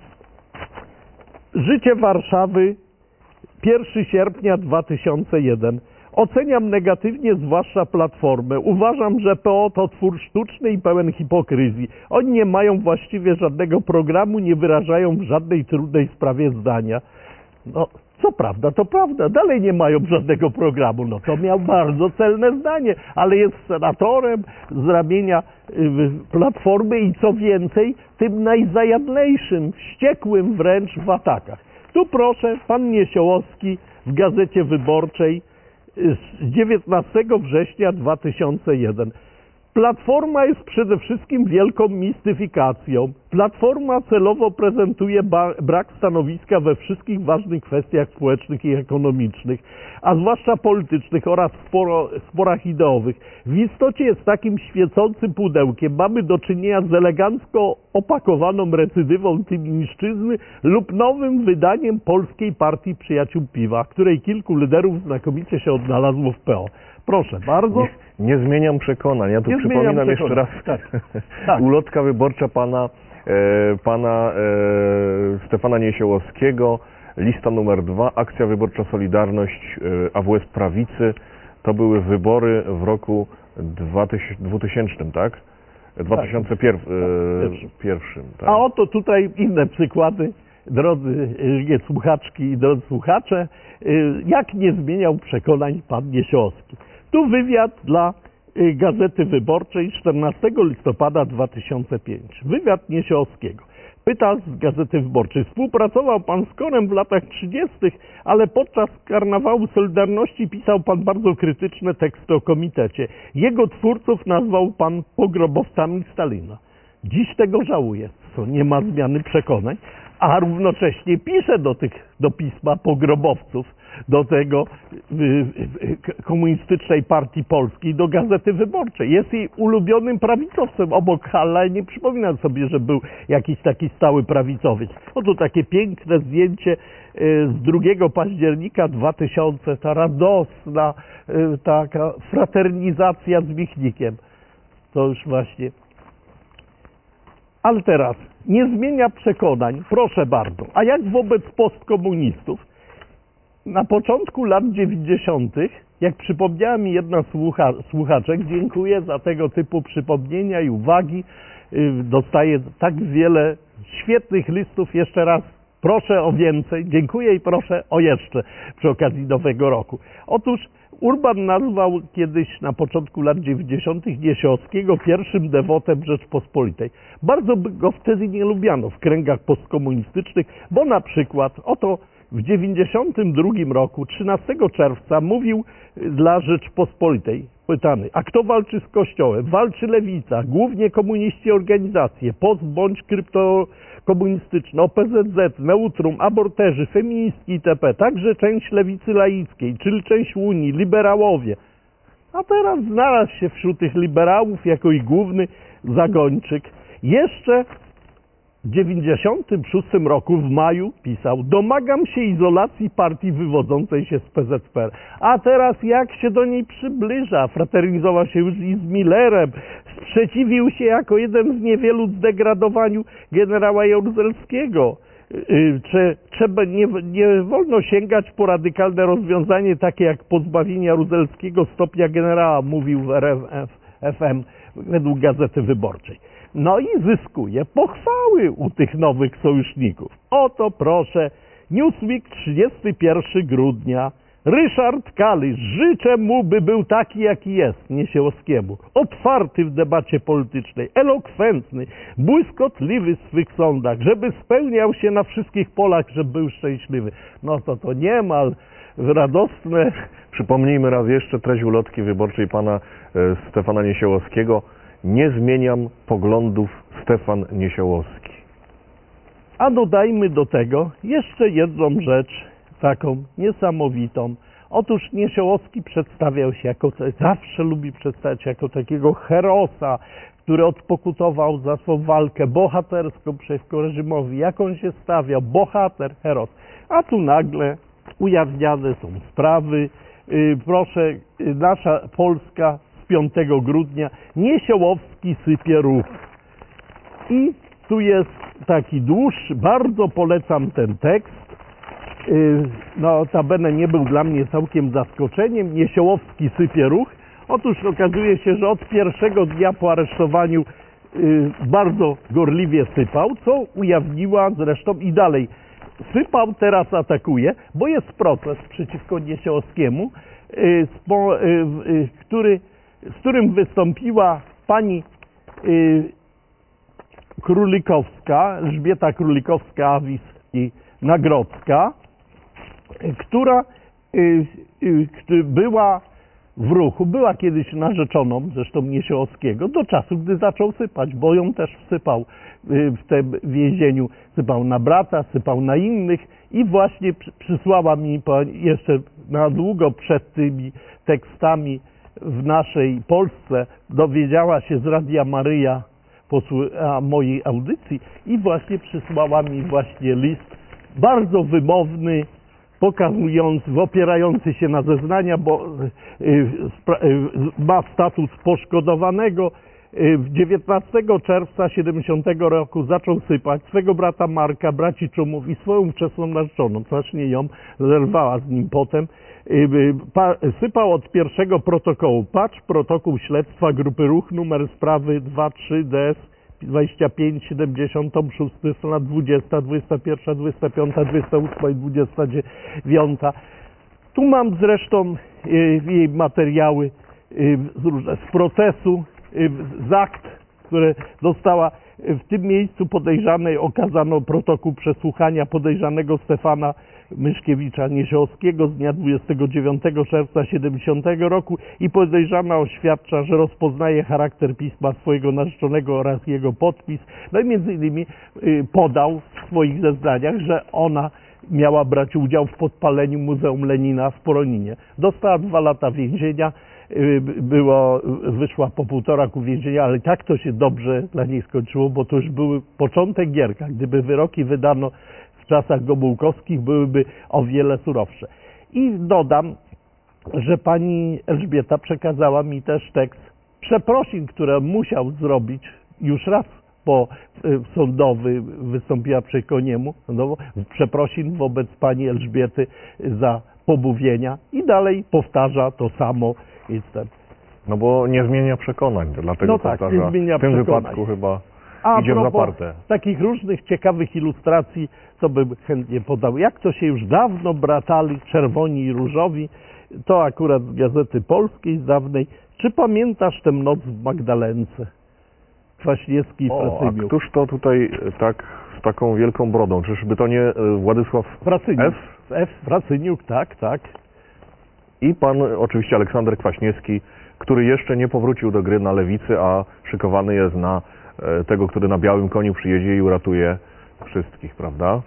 Życie Warszawy, pierwszego sierpnia dwa tysiące pierwszego. Oceniam negatywnie zwłaszcza Platformę. Uważam, że P O to twór sztuczny i pełen hipokryzji. Oni nie mają właściwie żadnego programu, nie wyrażają w żadnej trudnej sprawie zdania. No, Co prawda, to prawda, dalej nie mają żadnego programu. No to miał bardzo celne zdanie, ale jest senatorem z ramienia y, Platformy i co więcej, tym najzajadlejszym, wściekłym wręcz w atakach. Tu proszę, pan Niesiołowski w Gazecie Wyborczej y, z dziewiętnastego września dwa tysiące jeden. Platforma jest przede wszystkim wielką mistyfikacją. Platforma celowo prezentuje brak stanowiska we wszystkich ważnych kwestiach społecznych i ekonomicznych, a zwłaszcza politycznych oraz sporo, sporach ideowych. W istocie jest takim świecącym pudełkiem. Mamy do czynienia z elegancko opakowaną recydywą tymińszczyzny lub nowym wydaniem Polskiej Partii Przyjaciół Piwa, której kilku liderów znakomicie się odnalazło w P O. Proszę bardzo. Nie, nie zmieniam przekonań. Ja tu Nie przypominam jeszcze raz tak. Tak. ulotka wyborcza pana, e, pana e, Stefana Niesiołowskiego, lista numer dwa, akcja wyborcza Solidarność e, A W S Prawicy. To były wybory w roku dwutysięcznym, tak? dwa tysiące pierwszym. Tak. A oto tutaj inne przykłady, drodzy y, słuchaczki i drodzy słuchacze, y, jak nie zmieniał przekonań pan Niesiołowski. Tu wywiad dla y, Gazety Wyborczej czternastego listopada dwa tysiące pierwszego. Wywiad Niesiołowskiego. Pyta z Gazety Wyborczej. Współpracował pan z Korem w latach trzydziestych, ale podczas karnawału Solidarności pisał pan bardzo krytyczne teksty o komitecie. Jego twórców nazwał pan pogrobowcami Stalina. Dziś tego żałuje, co nie ma zmiany przekonań, a równocześnie pisze do tych, do pisma pogrobowców, do tego y, y, komunistycznej partii polskiej, do Gazety Wyborczej. Jest jej ulubionym prawicowcem obok Halla. Nie przypominam sobie, że był jakiś taki stały prawicowiec. Oto takie piękne zdjęcie y, z drugiego października dwa tysiące, ta radosna y, taka fraternizacja z Michnikiem. To już właśnie. Ale teraz, nie zmienia przekonań, proszę bardzo. A jak wobec postkomunistów? Na początku lat dziewięćdziesiątych, jak przypomniała mi jedna słucha, słuchaczek, dziękuję za tego typu przypomnienia i uwagi. Dostaję tak wiele świetnych listów. Jeszcze raz proszę o więcej. Dziękuję i proszę o jeszcze przy okazji Nowego Roku. Otóż Urban nazwał kiedyś na początku lat dziewięćdziesiątych Niesiołowskiego pierwszym dewotem Rzeczpospolitej. Bardzo go wtedy nie lubiano w kręgach postkomunistycznych, bo na przykład oto w dziewięćdziesiątym drugim roku, trzynastego czerwca, mówił dla Rzeczpospolitej, pytany, a kto walczy z Kościołem? Walczy Lewica, głównie komuniści organizacje, Post bądź kryptokomunistyczne, O P Z Z, Neutrum, aborterzy, feministki itp., także część lewicy laickiej, czyli część Unii, liberałowie. A teraz znalazł się wśród tych liberałów jako ich główny zagończyk. Jeszcze w dziewięćdziesiątym szóstym roku w maju pisał: domagam się izolacji partii wywodzącej się z P Z P R. A teraz jak się do niej przybliża? Fraternizował się już i z Millerem, sprzeciwił się jako jeden z niewielu zdegradowaniu generała Jaruzelskiego. Trzeba, nie, nie wolno sięgać po radykalne rozwiązanie takie jak pozbawienie Jaruzelskiego stopnia generała, mówił w R F M według Gazety Wyborczej. No i zyskuje pochwały u tych nowych sojuszników. Oto proszę, Newsweek, trzydziestego pierwszego grudnia. Ryszard Kalisz, życzę mu, by był taki, jaki jest, Niesiołowskiemu. Otwarty w debacie politycznej, elokwentny, błyskotliwy w swych sądach, żeby spełniał się na wszystkich polach, żeby był szczęśliwy. No to to niemal radosne. Przypomnijmy raz jeszcze treść ulotki wyborczej pana e, Stefana Niesiołowskiego. Nie zmieniam poglądów, Stefan Niesiołowski. A dodajmy do tego jeszcze jedną rzecz, taką niesamowitą. Otóż Niesiołowski przedstawiał się jako, zawsze lubi przedstawiać jako takiego herosa, który odpokutował za swą walkę bohaterską przeciwko reżimowi. Jak on się stawiał? Bohater, heros. A tu nagle ujawniane są sprawy. Yy, proszę, yy, nasza Polska z piątego grudnia. Niesiołowski sypie ruch. I tu jest taki dłuższy, bardzo polecam ten tekst. No, notabene nie był dla mnie całkiem zaskoczeniem. Niesiołowski sypie ruch. Otóż okazuje się, że od pierwszego dnia po aresztowaniu yy, bardzo gorliwie sypał, co ujawniła zresztą i dalej Sypał teraz atakuje, bo jest proces przeciwko Niesiołowskiemu, y, spo, y, y, który, z którym wystąpiła pani y, Królikowska, Elżbieta Królikowska-Awis i Nagrodzka, y, która y, y, była w ruchu, była kiedyś narzeczoną, zresztą Niesiołowskiego, do czasu, gdy zaczął sypać, bo ją też wsypał w tym więzieniu, sypał na brata, sypał na innych i właśnie przysłała mi jeszcze na długo przed tymi tekstami w naszej Polsce, dowiedziała się z Radia Maryja posłucha mojej audycji i właśnie przysłała mi właśnie list bardzo wymowny, pokazujący, opierający się na zeznania, bo ma status poszkodowanego. dziewiętnastego czerwca siedemdziesiątego roku zaczął sypać swego brata Marka, braci Czumów i swoją wczesną narzeczoną, znacznie ją zerwała z nim potem. Sypał od pierwszego protokołu. Patrz protokół śledztwa grupy Ruch numer sprawy dwa trzy D S dwadzieścia pięć siedemdziesiąt sześć, strona dwudziesta, dwudziesta pierwsza, dwudziesta piąta, dwudziesta ósma i dwudziesta dziewiąta. Tu mam zresztą jej materiały z procesu, z akt, które dostała. W tym miejscu podejrzanej okazano protokół przesłuchania podejrzanego Stefana Myszkiewicza Niesiołowskiego z dnia dwudziestego dziewiątego czerwca siedemdziesiątego roku i podejrzana oświadcza, że rozpoznaje charakter pisma swojego narzeczonego oraz jego podpis. No i między innymi podał w swoich zeznaniach, że ona miała brać udział w podpaleniu Muzeum Lenina w Poroninie. Dostała dwa lata więzienia. Było, wyszła po półtora roku więzienia, ale tak to się dobrze dla niej skończyło, bo to już był początek Gierka. Gdyby wyroki wydano w czasach Gomułkowskich, byłyby o wiele surowsze. I dodam, że pani Elżbieta przekazała mi też tekst przeprosin, które musiał zrobić już raz po sądowy, wystąpiła przeciwko niemu, no, przeprosin wobec pani Elżbiety za pomówienia i dalej powtarza to samo. Jestem. No bo nie zmienia przekonań, dlatego no tak, powtarza. Nie zmienia w tym przekonań. wypadku chyba A idzie w zaparte. Takich różnych ciekawych ilustracji, co bym chętnie podał. Jak to się już dawno bratali czerwoni i różowi, to akurat z Gazety Polskiej z dawnej. Czy pamiętasz tę noc w Magdalence? Kwaśniewski i Frasyniuk. A któż to tutaj tak z taką wielką brodą? Czyżby to nie Władysław Frasyniuk. F? F. Frasyniuk, tak, tak. I pan oczywiście Aleksander Kwaśniewski, który jeszcze nie powrócił do gry na lewicy, a szykowany jest na tego, który na białym koniu przyjedzie i uratuje wszystkich, prawda?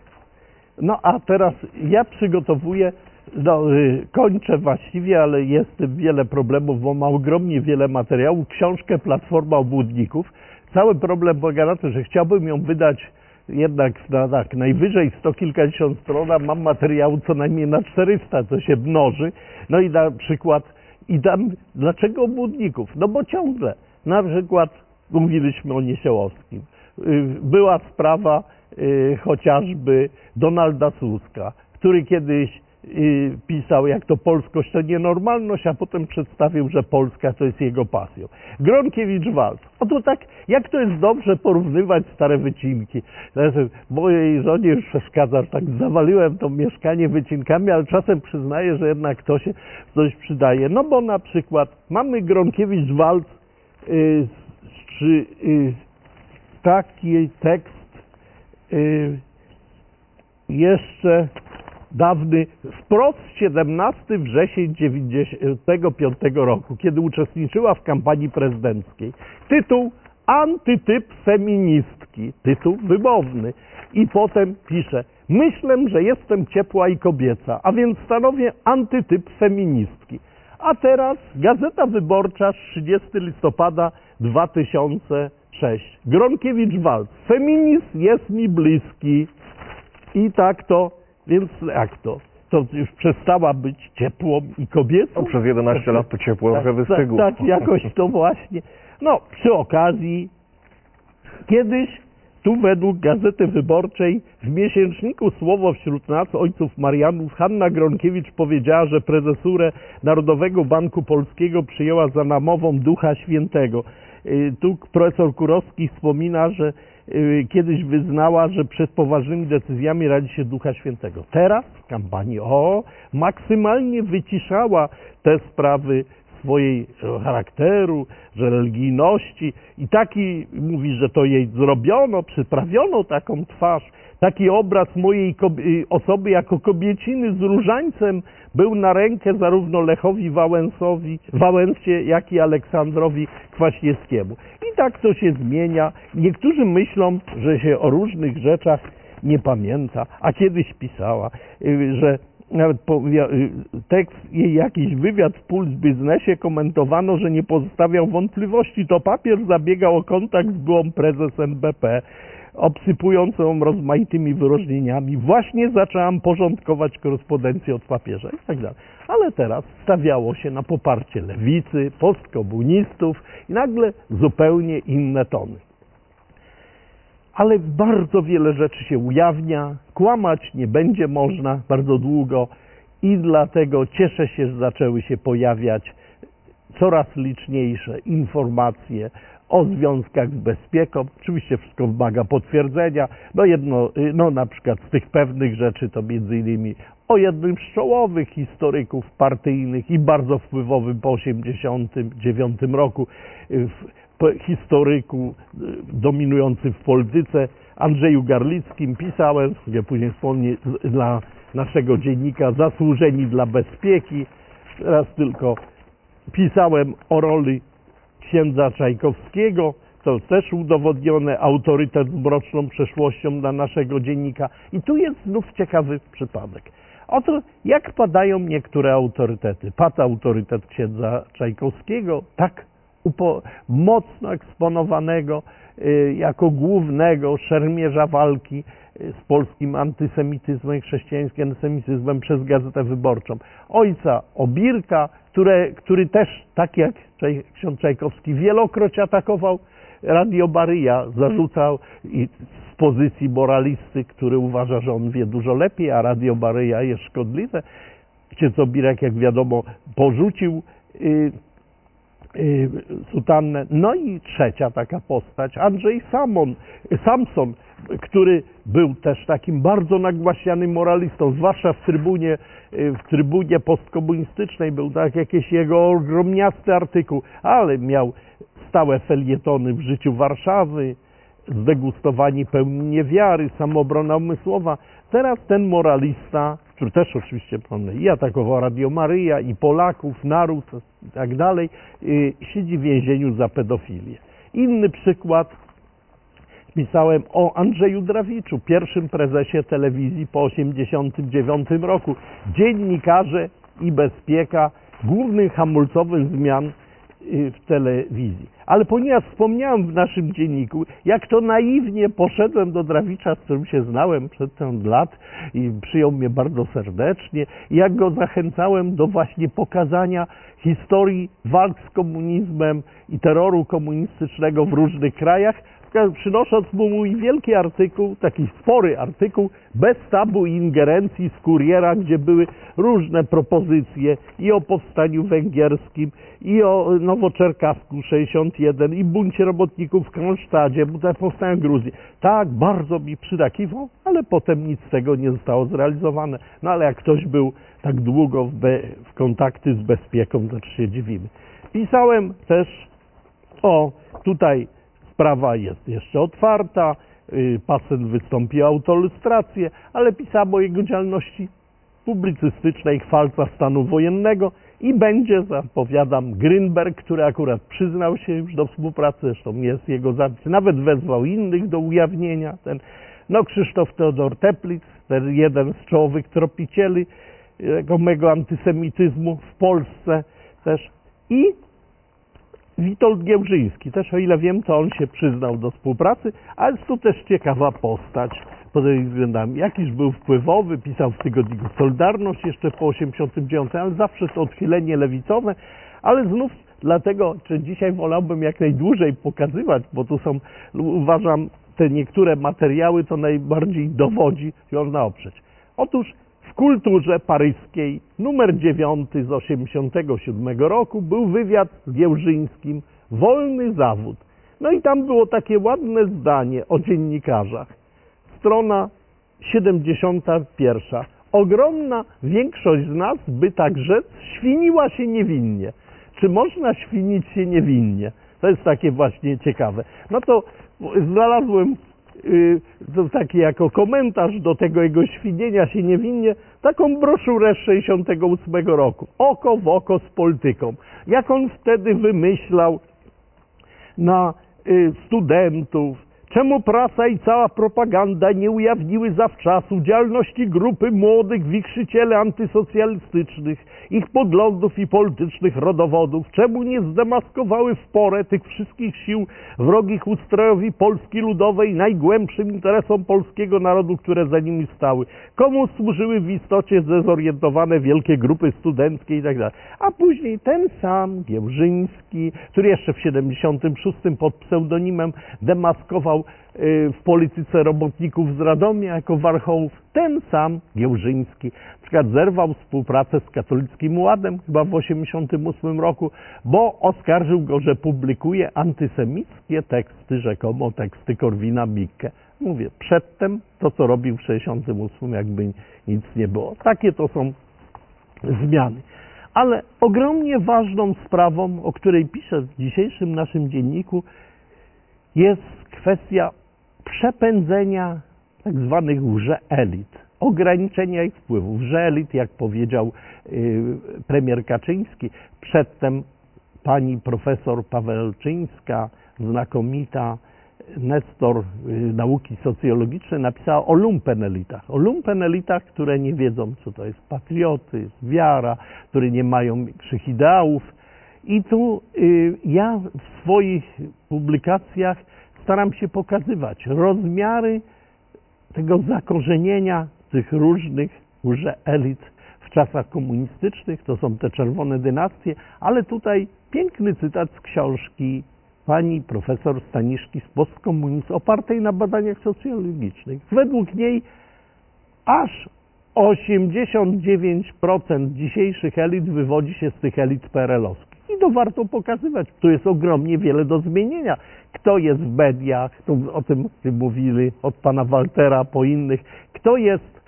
No a teraz ja przygotowuję, no, y, kończę właściwie, ale jest tym wiele problemów, bo ma ogromnie wiele materiałów, książkę Platforma Obłudników. Cały problem polega na tym, że chciałbym ją wydać jednak na tak, najwyżej sto kilkadziesiąt stron, a mam materiału co najmniej na czterysta, co się mnoży. No i na przykład, i dam, dlaczego obłudników? No bo ciągle, na przykład mówiliśmy o Niesiołowskim. Była sprawa y, chociażby Donalda Tuska, który kiedyś y, pisał, jak to polskość to nienormalność, a potem przedstawił, że Polska to jest jego pasją. Gronkiewicz-Waltz. Oto tak, jak to jest dobrze porównywać stare wycinki. Mojej żonie już przeszkadza, że tak zawaliłem to mieszkanie wycinkami, ale czasem przyznaję, że jednak to się coś przydaje. No bo na przykład mamy Gronkiewicz-Waltz, y, czy y, taki tekst y, jeszcze dawny, wprost siedemnastego września dziewięćdziesiątego piątego roku, kiedy uczestniczyła w kampanii prezydenckiej. Tytuł Antytyp feministki, tytuł wymowny. I potem pisze: myślę, że jestem ciepła i kobieca, a więc stanowię antytyp feministki. A teraz Gazeta Wyborcza, trzydziestego listopada dwa tysiące trzeciego. Gronkiewicz-Waltz. Feminizm jest mi bliski. I tak to, więc jak to? To już przestała być ciepłą i kobiecą? No, przez jedenaście lat to ciepło trochę wystygło. Tak, tak, jakoś to właśnie. No, przy okazji, kiedyś tu według Gazety Wyborczej w miesięczniku Słowo wśród nas, ojców Marianów, Hanna Gronkiewicz powiedziała, że prezesurę Narodowego Banku Polskiego przyjęła za namową Ducha Świętego. Tu profesor Kurowski wspomina, że kiedyś wyznała, że przed poważnymi decyzjami radzi się Ducha Świętego. Teraz w kampanii o maksymalnie wyciszała te sprawy swojej charakteru, że religijności i taki mówi, że to jej zrobiono, przyprawiono taką twarz. Taki obraz mojej osoby jako kobieciny z różańcem był na rękę zarówno Lechowi Wałęsowi, Wałęsie, jak i Aleksandrowi Kwaśniewskiemu. I tak to się zmienia. Niektórzy myślą, że się o różnych rzeczach nie pamięta, a kiedyś pisała, że nawet tekst jej, jakiś wywiad w Puls Biznesie komentowano, że nie pozostawiał wątpliwości. To papież zabiegał o kontakt z byłą prezes N B P, obsypując ją rozmaitymi wyróżnieniami. Właśnie zaczęłam porządkować korespondencję od papieża i tak dalej. Ale teraz stawiało się na poparcie lewicy, postkomunistów i nagle zupełnie inne tony. Ale bardzo wiele rzeczy się ujawnia, kłamać nie będzie można bardzo długo i dlatego cieszę się, że zaczęły się pojawiać coraz liczniejsze informacje o związkach z bezpieką. Oczywiście wszystko wymaga potwierdzenia. No jedno, no na przykład z tych pewnych rzeczy to między innymi o jednym z czołowych historyków partyjnych i bardzo wpływowym po osiemdziesiątym dziewiątym roku historyku dominującym w polityce Andrzeju Garlickim pisałem, gdzie później wspomnę dla naszego dziennika Zasłużeni dla bezpieki. Teraz tylko pisałem o roli księdza Czajkowskiego, to też udowodnione, autorytet z mroczną przeszłością dla naszego dziennika. I tu jest znów ciekawy przypadek. Oto jak padają niektóre autorytety. Padł autorytet księdza Czajkowskiego, tak upo- mocno eksponowanego y, jako głównego szermierza walki y, z polskim antysemityzmem, chrześcijańskim antysemityzmem przez Gazetę Wyborczą. Ojca Obirka, które, który też, tak jak Czaj, ksiądz Czajkowski, wielokroć atakował Radio Maryja, zarzucał i z pozycji moralisty, który uważa, że on wie dużo lepiej, a Radio Maryja jest szkodliwe. Ksiądz Obirek, jak wiadomo, porzucił y, y, sutannę. No i trzecia taka postać, Andrzej Samon, Samson, który był też takim bardzo nagłaśnianym moralistą, zwłaszcza w trybunie, w trybunie postkomunistycznej był tak jakiś jego ogromniasty artykuł, ale miał stałe felietony w życiu Warszawy, zdegustowani pełni niewiary, samoobrona umysłowa. Teraz ten moralista, który też oczywiście i atakował Radio Maryja, i Polaków, naród i tak dalej, siedzi w więzieniu za pedofilię. Inny przykład pisałem o Andrzeju Drawiczu, pierwszym prezesie telewizji po osiemdziesiątym dziewiątym roku. Dziennikarze i bezpieka, głównym hamulcowym zmian w telewizji. Ale ponieważ wspomniałem w naszym dzienniku, jak to naiwnie poszedłem do Drawicza, z którym się znałem przedtem lat i przyjął mnie bardzo serdecznie, jak go zachęcałem do właśnie pokazania historii walk z komunizmem i terroru komunistycznego w różnych krajach, przynosząc mu mój wielki artykuł, taki spory artykuł, bez tabu i ingerencji z Kuriera, gdzie były różne propozycje i o powstaniu węgierskim, i o Nowoczerkasku sześćdziesiąt jeden, i buncie robotników w Kronsztadzie, powstaniu Gruzji. Tak, bardzo mi przytakiwał, ale potem nic z tego nie zostało zrealizowane. No ale jak ktoś był tak długo w, be, w kontakty z bezpieką, to się dziwimy. Pisałem też o tutaj sprawa jest jeszcze otwarta, pacjent wystąpił o autolustrację, ale pisałem o jego działalności publicystycznej, chwalca stanu wojennego i będzie, zapowiadam, Grünberg, który akurat przyznał się już do współpracy, zresztą jest jego zabójcy, nawet wezwał innych do ujawnienia. Ten, no Krzysztof Teodor Teplitz, ten jeden z czołowych tropicieli mego antysemityzmu w Polsce też i Witold Giełżyński, też o ile wiem, to on się przyznał do współpracy, ale jest to też ciekawa postać pod tymi względami. Jakiś był wpływowy, pisał w tygodniku Solidarność jeszcze po osiemdziesiątym dziewiątym, ale zawsze to odchylenie lewicowe, ale znów dlatego, że dzisiaj wolałbym jak najdłużej pokazywać, bo tu są, uważam, te niektóre materiały to najbardziej dowodzi, że można oprzeć. Otóż w Kulturze Paryskiej numer dziewiąty z osiemdziesiątego siódmego roku był wywiad z Giełżyńskim, wolny zawód. No i tam było takie ładne zdanie o dziennikarzach. Strona siedemdziesiąta pierwsza. Ogromna większość z nas, by tak rzec, świniła się niewinnie. Czy można świnić się niewinnie? To jest takie właśnie ciekawe. No to znalazłem yy, to taki jako komentarz do tego jego świnienia się niewinnie taką broszurę z sześćdziesiątego ósmego roku. Oko w oko z polityką. Jak on wtedy wymyślał na y, studentów, czemu prasa i cała propaganda nie ujawniły zawczasu działalności grupy młodych wichrzycieli antysocjalistycznych, ich poglądów i politycznych rodowodów? Czemu nie zdemaskowały w porę tych wszystkich sił wrogich ustrojowi Polski Ludowej, najgłębszym interesom polskiego narodu, które za nimi stały? Komu służyły w istocie zdezorientowane wielkie grupy studenckie i tak dalej? A później ten sam Giełżyński, który jeszcze w siedemdziesiątym szóstym pod pseudonimem demaskował w polityce robotników z Radomia jako warchołów, ten sam Giełżyński na przykład zerwał współpracę z Katolickim Ładem chyba w osiemdziesiątym ósmym roku, bo oskarżył go, że publikuje antysemickie teksty, rzekomo teksty Korwina-Mikke. Mówię, przedtem to, co robił w sześćdziesiątym ósmym, jakby nic nie było. Takie to są zmiany. Ale ogromnie ważną sprawą, o której piszę w dzisiejszym naszym dzienniku, jest kwestia przepędzenia tak zwanych łże-elit, ograniczenia ich wpływów. Łże-elit, jak powiedział y, premier Kaczyński, przedtem pani profesor Pawelczyńska, znakomita nestor y, nauki socjologicznej, napisała o lumpenelitach. O lumpenelitach, które nie wiedzą, co to jest patriotyzm, wiara, które nie mają większych ideałów. I tu y, ja w swoich publikacjach staram się pokazywać rozmiary tego zakorzenienia tych różnych łże-elit w czasach komunistycznych. To są te czerwone dynastie, ale tutaj piękny cytat z książki pani profesor Staniszki z Postkomunizm, opartej na badaniach socjologicznych. Według niej aż osiemdziesiąt dziewięć procent dzisiejszych elit wywodzi się z tych elit P R L-owskich. I to warto pokazywać. Tu jest ogromnie wiele do zmienienia. Kto jest w mediach, tu o tym mówili od pana Waltera po innych, kto jest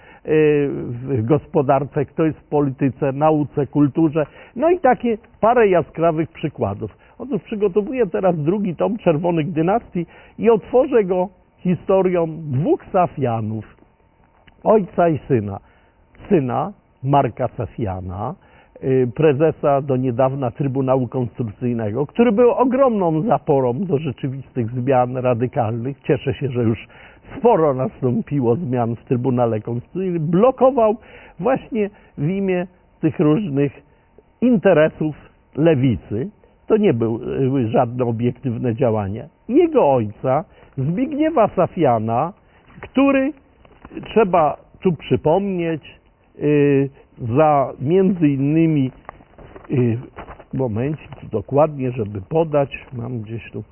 w gospodarce, kto jest w polityce, nauce, kulturze. No i takie parę jaskrawych przykładów. Otóż przygotowuję teraz drugi tom Czerwonych Dynastii i otworzę go historią dwóch Safianów, ojca i syna. Syna Marka Safiana, prezesa do niedawna Trybunału Konstytucyjnego, który był ogromną zaporą do rzeczywistych zmian radykalnych. Cieszę się, że już sporo nastąpiło zmian w Trybunale Konstytucyjnym. Blokował właśnie w imię tych różnych interesów lewicy. To nie były żadne obiektywne działania. Jego ojca, Zbigniewa Safiana, który, trzeba tu przypomnieć, yy, za między innymi, yy, momencik, dokładnie, żeby podać, mam gdzieś tu,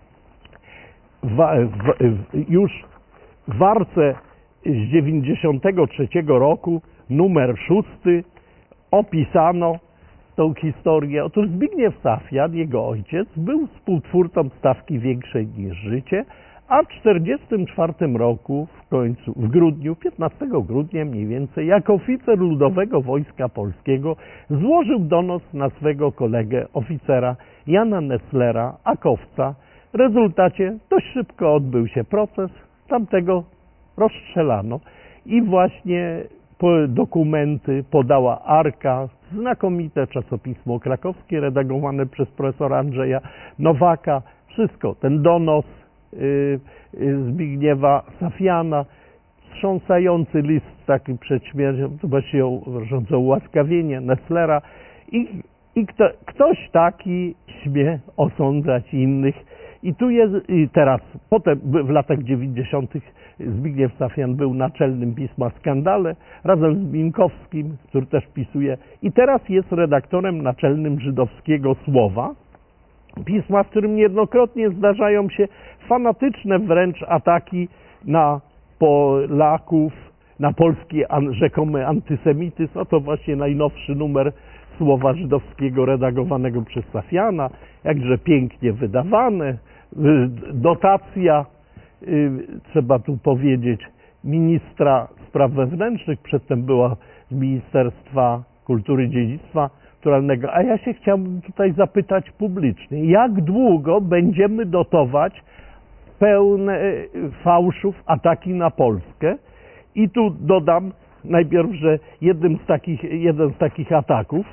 w, w, już w warce z dziewięćdziesiątego trzeciego roku, numer szósty, opisano tą historię. Otóż Zbigniew Safian, jego ojciec, był współtwórcą stawki Większej niż życie, a w czterdziestym czwartym roku, w końcu, w grudniu, piętnastego grudnia mniej więcej, jako oficer Ludowego Wojska Polskiego złożył donos na swego kolegę oficera Jana Nesslera, akowca. W rezultacie dość szybko odbył się proces, tamtego rozstrzelano i właśnie dokumenty podała Arka, znakomite czasopismo krakowskie redagowane przez profesora Andrzeja Nowaka. Wszystko, ten donos Zbigniewa Safiana, wstrząsający list taki przed śmiercią, to właściwie proszący o ułaskawienie Nesslera i, i kto, ktoś taki śmie osądzać innych. I tu jest, i teraz, potem w latach dziewięćdziesiątych Zbigniew Safian był naczelnym pisma Skandale, razem z Minkowskim, który też pisuje, i teraz jest redaktorem naczelnym Żydowskiego Słowa, pisma, w którym niejednokrotnie zdarzają się fanatyczne wręcz ataki na Polaków, na polski an, rzekomy antysemityzm. A to właśnie najnowszy numer Słowa Żydowskiego redagowanego przez Safiana, jakże pięknie wydawane, dotacja, trzeba tu powiedzieć, ministra spraw wewnętrznych, przedtem była z Ministerstwa Kultury i Dziedzictwa Kulturalnego. A ja się chciałbym tutaj zapytać publicznie, jak długo będziemy dotować pełne fałszów ataki na Polskę? I tu dodam najpierw, że jednym z takich, jeden z takich ataków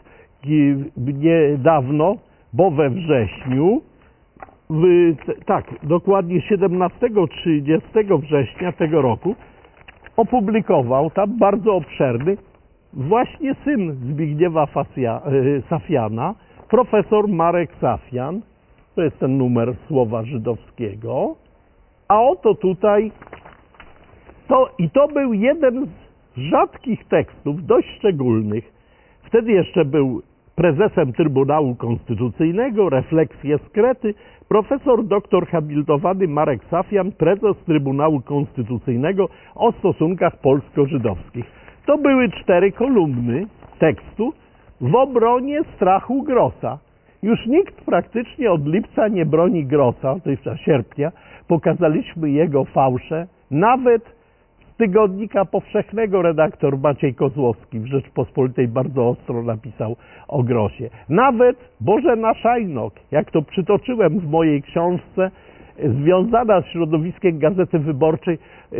niedawno, bo we wrześniu, w, tak, dokładnie siedemnastego trzydziestego września tego roku opublikował tam bardzo obszerny właśnie syn Zbigniewa Fasja, Safiana, profesor Marek Safian, to jest ten numer słowa żydowskiego, a oto tutaj, to, i to był jeden z rzadkich tekstów, dość szczególnych. Wtedy jeszcze był prezesem Trybunału Konstytucyjnego, refleksje z Krety, profesor doktor habilitowany Marek Safian, prezes Trybunału Konstytucyjnego o stosunkach polsko-żydowskich. To były cztery kolumny tekstu w obronie strachu Grossa. Już nikt praktycznie od lipca nie broni Grossa, to jest sierpnia, pokazaliśmy jego fałsze, nawet z Tygodnika Powszechnego redaktor Maciej Kozłowski w Rzeczpospolitej bardzo ostro napisał o Grossie. Nawet Bożena Szajnok, jak to przytoczyłem w mojej książce, związana z środowiskiem Gazety Wyborczej,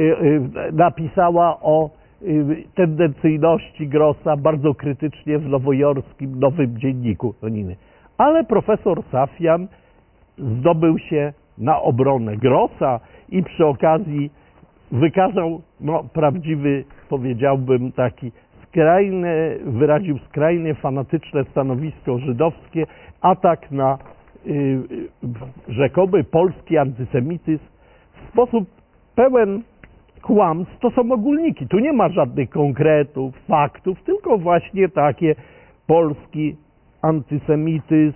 napisała o tendencyjności Grossa bardzo krytycznie w nowojorskim Nowym Dzienniku. Ale profesor Safian zdobył się na obronę Grossa i przy okazji wykazał no, prawdziwy, powiedziałbym, taki skrajny, wyraził skrajnie fanatyczne stanowisko żydowskie, atak na y, rzekomy polski antysemityzm w sposób pełen kłamstw. To są ogólniki, tu nie ma żadnych konkretów, faktów, tylko właśnie takie polski antysemityzm,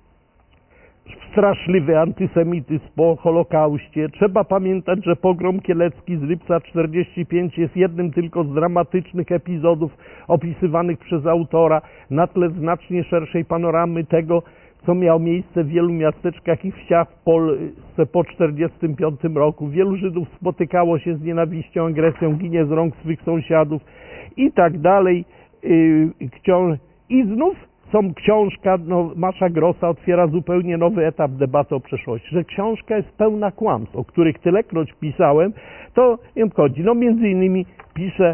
straszliwy antysemityzm po Holokauście. Trzeba pamiętać, że pogrom kielecki z lipca czterdziestego piątego jest jednym tylko z dramatycznych epizodów opisywanych przez autora na tle znacznie szerszej panoramy tego, co miało miejsce w wielu miasteczkach i wsiach w Polsce po czterdziestym piątym roku. Wielu Żydów spotykało się z nienawiścią, agresją, ginie z rąk swych sąsiadów i tak dalej. I znów są książka, no, Masza Grossa otwiera zupełnie nowy etap debaty o przeszłości, że książka jest pełna kłamstw, o których tylekroć pisałem, to nie chodzi. No między innymi pisze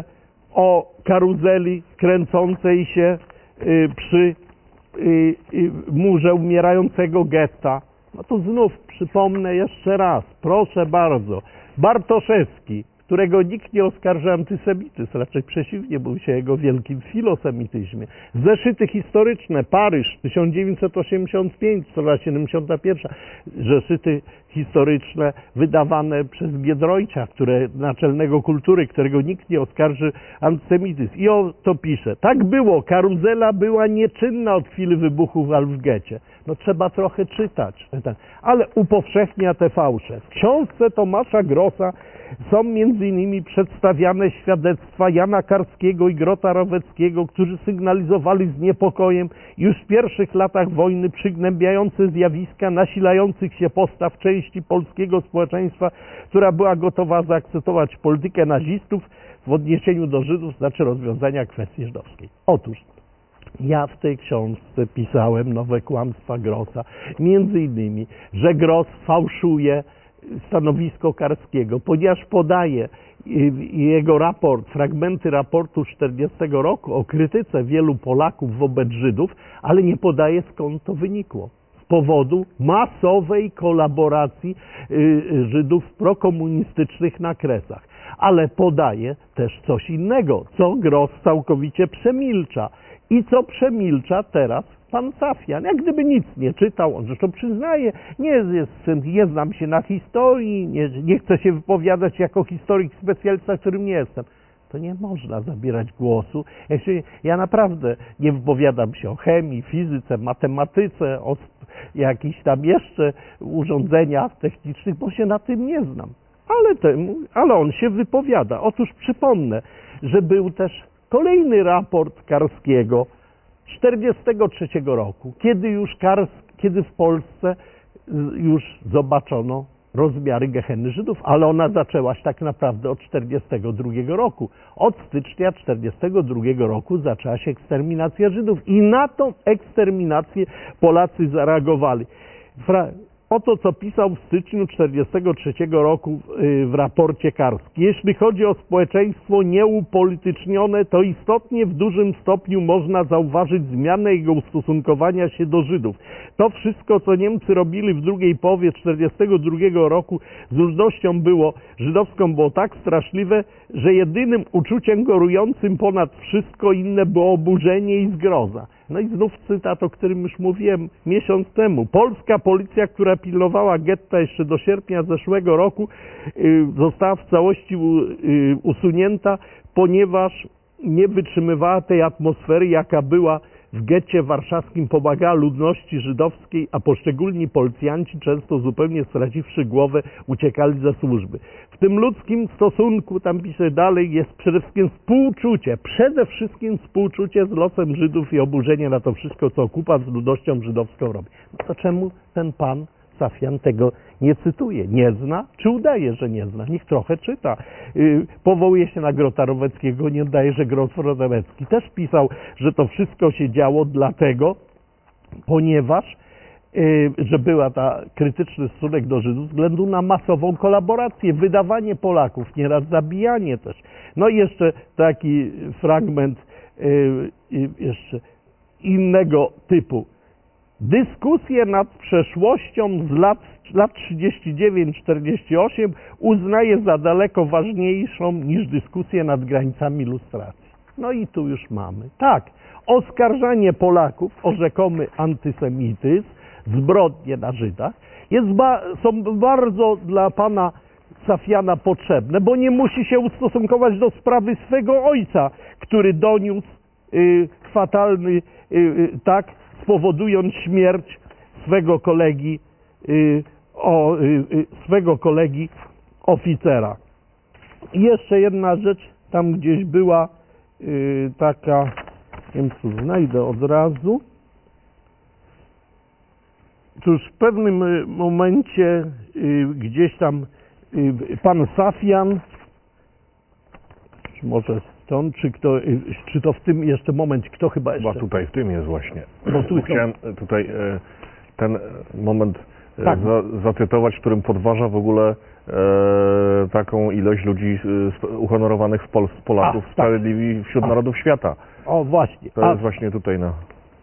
o karuzeli kręcącej się y, przy y, y, murze umierającego getta. No to znów przypomnę jeszcze raz, proszę bardzo, Bartoszewski, którego nikt nie oskarża antysemityzm, raczej przeciwnie, był się jego wielkim filosemityzmie. Zeszyty historyczne, Paryż, tysiąc dziewięćset osiemdziesiąty piąty, strona siedemdziesiąta pierwsza. Zeszyty historyczne wydawane przez Giedroycia, które, naczelnego kultury, którego nikt nie oskarży antysemityzm. I on to pisze. Tak było, karuzela była nieczynna od chwili wybuchu w Alfgecie. No trzeba trochę czytać, ale upowszechnia te fałsze. W książce Tomasza Grossa są między innymi przedstawiane świadectwa Jana Karskiego i Grota Roweckiego, którzy sygnalizowali z niepokojem już w pierwszych latach wojny przygnębiające zjawiska nasilających się postaw części polskiego społeczeństwa, która była gotowa zaakceptować politykę nazistów w odniesieniu do Żydów, znaczy rozwiązania kwestii żydowskiej. Otóż ja w tej książce pisałem nowe kłamstwa Grossa, między innymi, że Gross fałszuje stanowisko Karskiego, ponieważ podaje jego raport, fragmenty raportu czterdziestego roku o krytyce wielu Polaków wobec Żydów, ale nie podaje, skąd to wynikło. Z powodu masowej kolaboracji Żydów w prokomunistycznych nakresach. Ale podaje też coś innego, co Gross całkowicie przemilcza i co przemilcza teraz pan Safian, jak gdyby nic nie czytał, on zresztą przyznaje, nie, jest, nie znam się na historii, nie, nie chcę się wypowiadać jako historyk specjalista, którym nie jestem. To nie można zabierać głosu. Ja, się, ja naprawdę nie wypowiadam się o chemii, fizyce, matematyce, o jakichś tam jeszcze urządzeniach technicznych, bo się na tym nie znam. Ale, temu, ale on się wypowiada. Otóż przypomnę, że był też kolejny raport Karskiego czterdziestego trzeciego roku, kiedy już Karski, kiedy w Polsce już zobaczono rozmiary Gehenny Żydów, ale ona zaczęła się tak naprawdę od czterdziestego drugiego roku. Od stycznia czterdziestego drugiego roku zaczęła się eksterminacja Żydów i na tą eksterminację Polacy zareagowali. Fra Oto co pisał w styczniu czterdziestego trzeciego roku w raporcie Karski. Jeśli chodzi o społeczeństwo nieupolitycznione, to istotnie w dużym stopniu można zauważyć zmianę jego ustosunkowania się do Żydów. To wszystko, co Niemcy robili w drugiej połowie czterdziestego drugiego roku z ludnością było żydowską, było tak straszliwe, że jedynym uczuciem górującym ponad wszystko inne było oburzenie i zgroza. No i znów cytat, o którym już mówiłem miesiąc temu. Polska policja, która pilnowała getta jeszcze do sierpnia zeszłego roku, została w całości usunięta, ponieważ nie wytrzymywała tej atmosfery, jaka była w getcie warszawskim, pomagała ludności żydowskiej, a poszczególni policjanci, często zupełnie straciwszy głowę, uciekali ze służby. W tym ludzkim stosunku, tam pisze dalej, jest przede wszystkim współczucie, przede wszystkim współczucie z losem Żydów i oburzenie na to wszystko, co okupat z ludnością żydowską robi. No to czemu ten pan Safian tego nie cytuje? Nie zna? Czy udaje, że nie zna? Niech trochę czyta. Yy, powołuje się na Grota Roweckiego, nie udaje, że Grot Rowecki też pisał, że to wszystko się działo dlatego, ponieważ yy, że była ta krytyczny stosunek do Żydów ze względu na masową kolaborację, wydawanie Polaków, nieraz zabijanie też. No i jeszcze taki fragment yy, yy, jeszcze innego typu. Dyskusję nad przeszłością z lat, lat trzydzieści dziewięć czterdzieści osiem uznaje za daleko ważniejszą niż dyskusję nad granicami lustracji. No i tu już mamy. Tak, oskarżanie Polaków o rzekomy antysemityzm, zbrodnie na Żydach jest ba są bardzo dla pana Safiana potrzebne, bo nie musi się ustosunkować do sprawy swego ojca, który doniósł y, fatalny, y, y, tak, spowodując śmierć swego kolegi, y, o, y, y, swego kolegi oficera. I jeszcze jedna rzecz, tam gdzieś była y, taka, nie wiem, co znajdę od razu. Cóż, w pewnym momencie y, gdzieś tam y, pan Safian, może stąd, czy, kto, czy to w tym jeszcze momencie, kto chyba jeszcze... Chyba tutaj w tym jest właśnie. Bo tu chciałem tutaj e, ten moment e, tak. za, zacytować, w którym podważa w ogóle e, taką ilość ludzi z, uhonorowanych z, Pol, z Polaków, A, sprawiedliwi wśród A. narodów świata. O, właśnie. To A, jest właśnie tutaj na...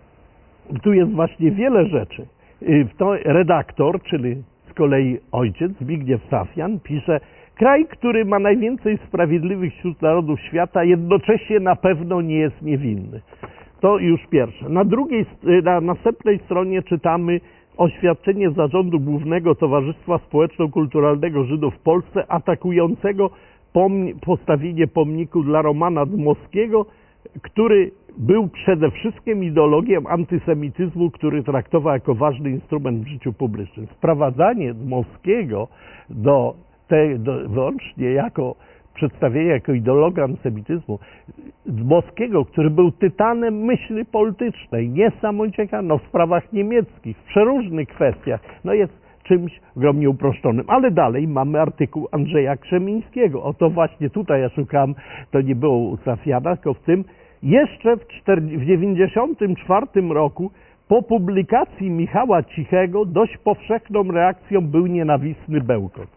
Tu jest właśnie wiele rzeczy. To redaktor, czyli z kolei ojciec, Zbigniew Safian, pisze: kraj, który ma najwięcej sprawiedliwych wśród narodów świata, jednocześnie na pewno nie jest niewinny. To już pierwsze. Na drugiej, na następnej stronie czytamy oświadczenie Zarządu Głównego Towarzystwa Społeczno-Kulturalnego Żydów w Polsce, atakującego postawienie pomniku dla Romana Dmowskiego, który był przede wszystkim ideologiem antysemityzmu, który traktował jako ważny instrument w życiu publicznym. Sprowadzanie Dmowskiego do Te, do, wyłącznie jako przedstawienie jako ideologa antysemityzmu Dmowskiego, który był tytanem myśli politycznej, niesamowicie no, w sprawach niemieckich, w przeróżnych kwestiach, no jest czymś ogromnie uproszczonym. Ale dalej mamy artykuł Andrzeja Krzemińskiego. Oto właśnie tutaj ja szukam, to nie było u Safiana, tylko w tym, jeszcze w dziewięćdziesiątym czwartym roku po publikacji Michała Cichego dość powszechną reakcją był nienawistny bełkot.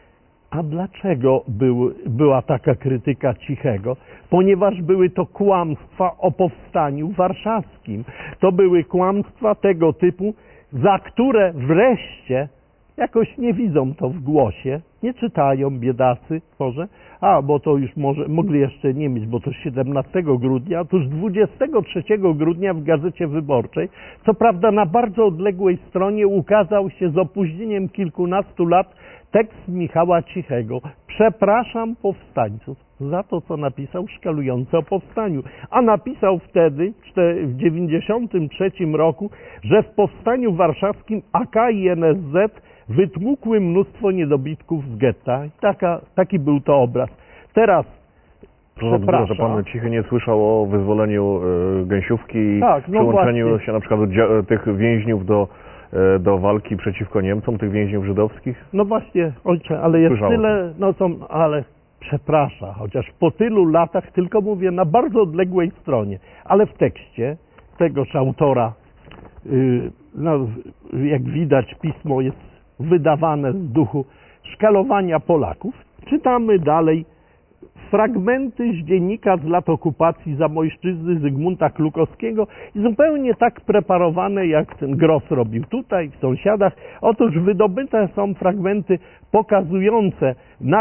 A dlaczego był, była taka krytyka Cichego? Ponieważ były to kłamstwa o powstaniu warszawskim. To były kłamstwa tego typu, za które wreszcie jakoś nie widzą to w głosie, nie czytają biedacy może, a bo to już może, mogli jeszcze nie mieć, bo to siedemnastego grudnia, otóż dwudziestego trzeciego grudnia w Gazecie Wyborczej, co prawda na bardzo odległej stronie, ukazał się z opóźnieniem kilkunastu lat tekst Michała Cichego. Przepraszam powstańców za to, co napisał, szkalujący o powstaniu. A napisał wtedy, w dziewięćdziesiątym trzecim roku, że w powstaniu warszawskim A K i N S Z wytłukły mnóstwo niedobitków z getta. I taka, taki był to obraz. Teraz Przepraszam, że pan Cichy nie słyszał o wyzwoleniu y, Gęsiówki i tak, no przyłączeniu właśnie. się na przykład do, tych więźniów do e, do walki przeciwko Niemcom, tych więźniów żydowskich? No właśnie, ojcze, ale jest Słyszałem. tyle, no to, ale przepraszam, chociaż po tylu latach, tylko mówię na bardzo odległej stronie, ale w tekście tegoż autora, yy, no, jak widać, pismo jest wydawane z duchu szkalowania Polaków. Czytamy dalej fragmenty z dziennika z lat okupacji Zamojszczyzny Zygmunta Klukowskiego i zupełnie tak preparowane, jak ten Gross robił tutaj, w sąsiadach. Otóż wydobyte są fragmenty pokazujące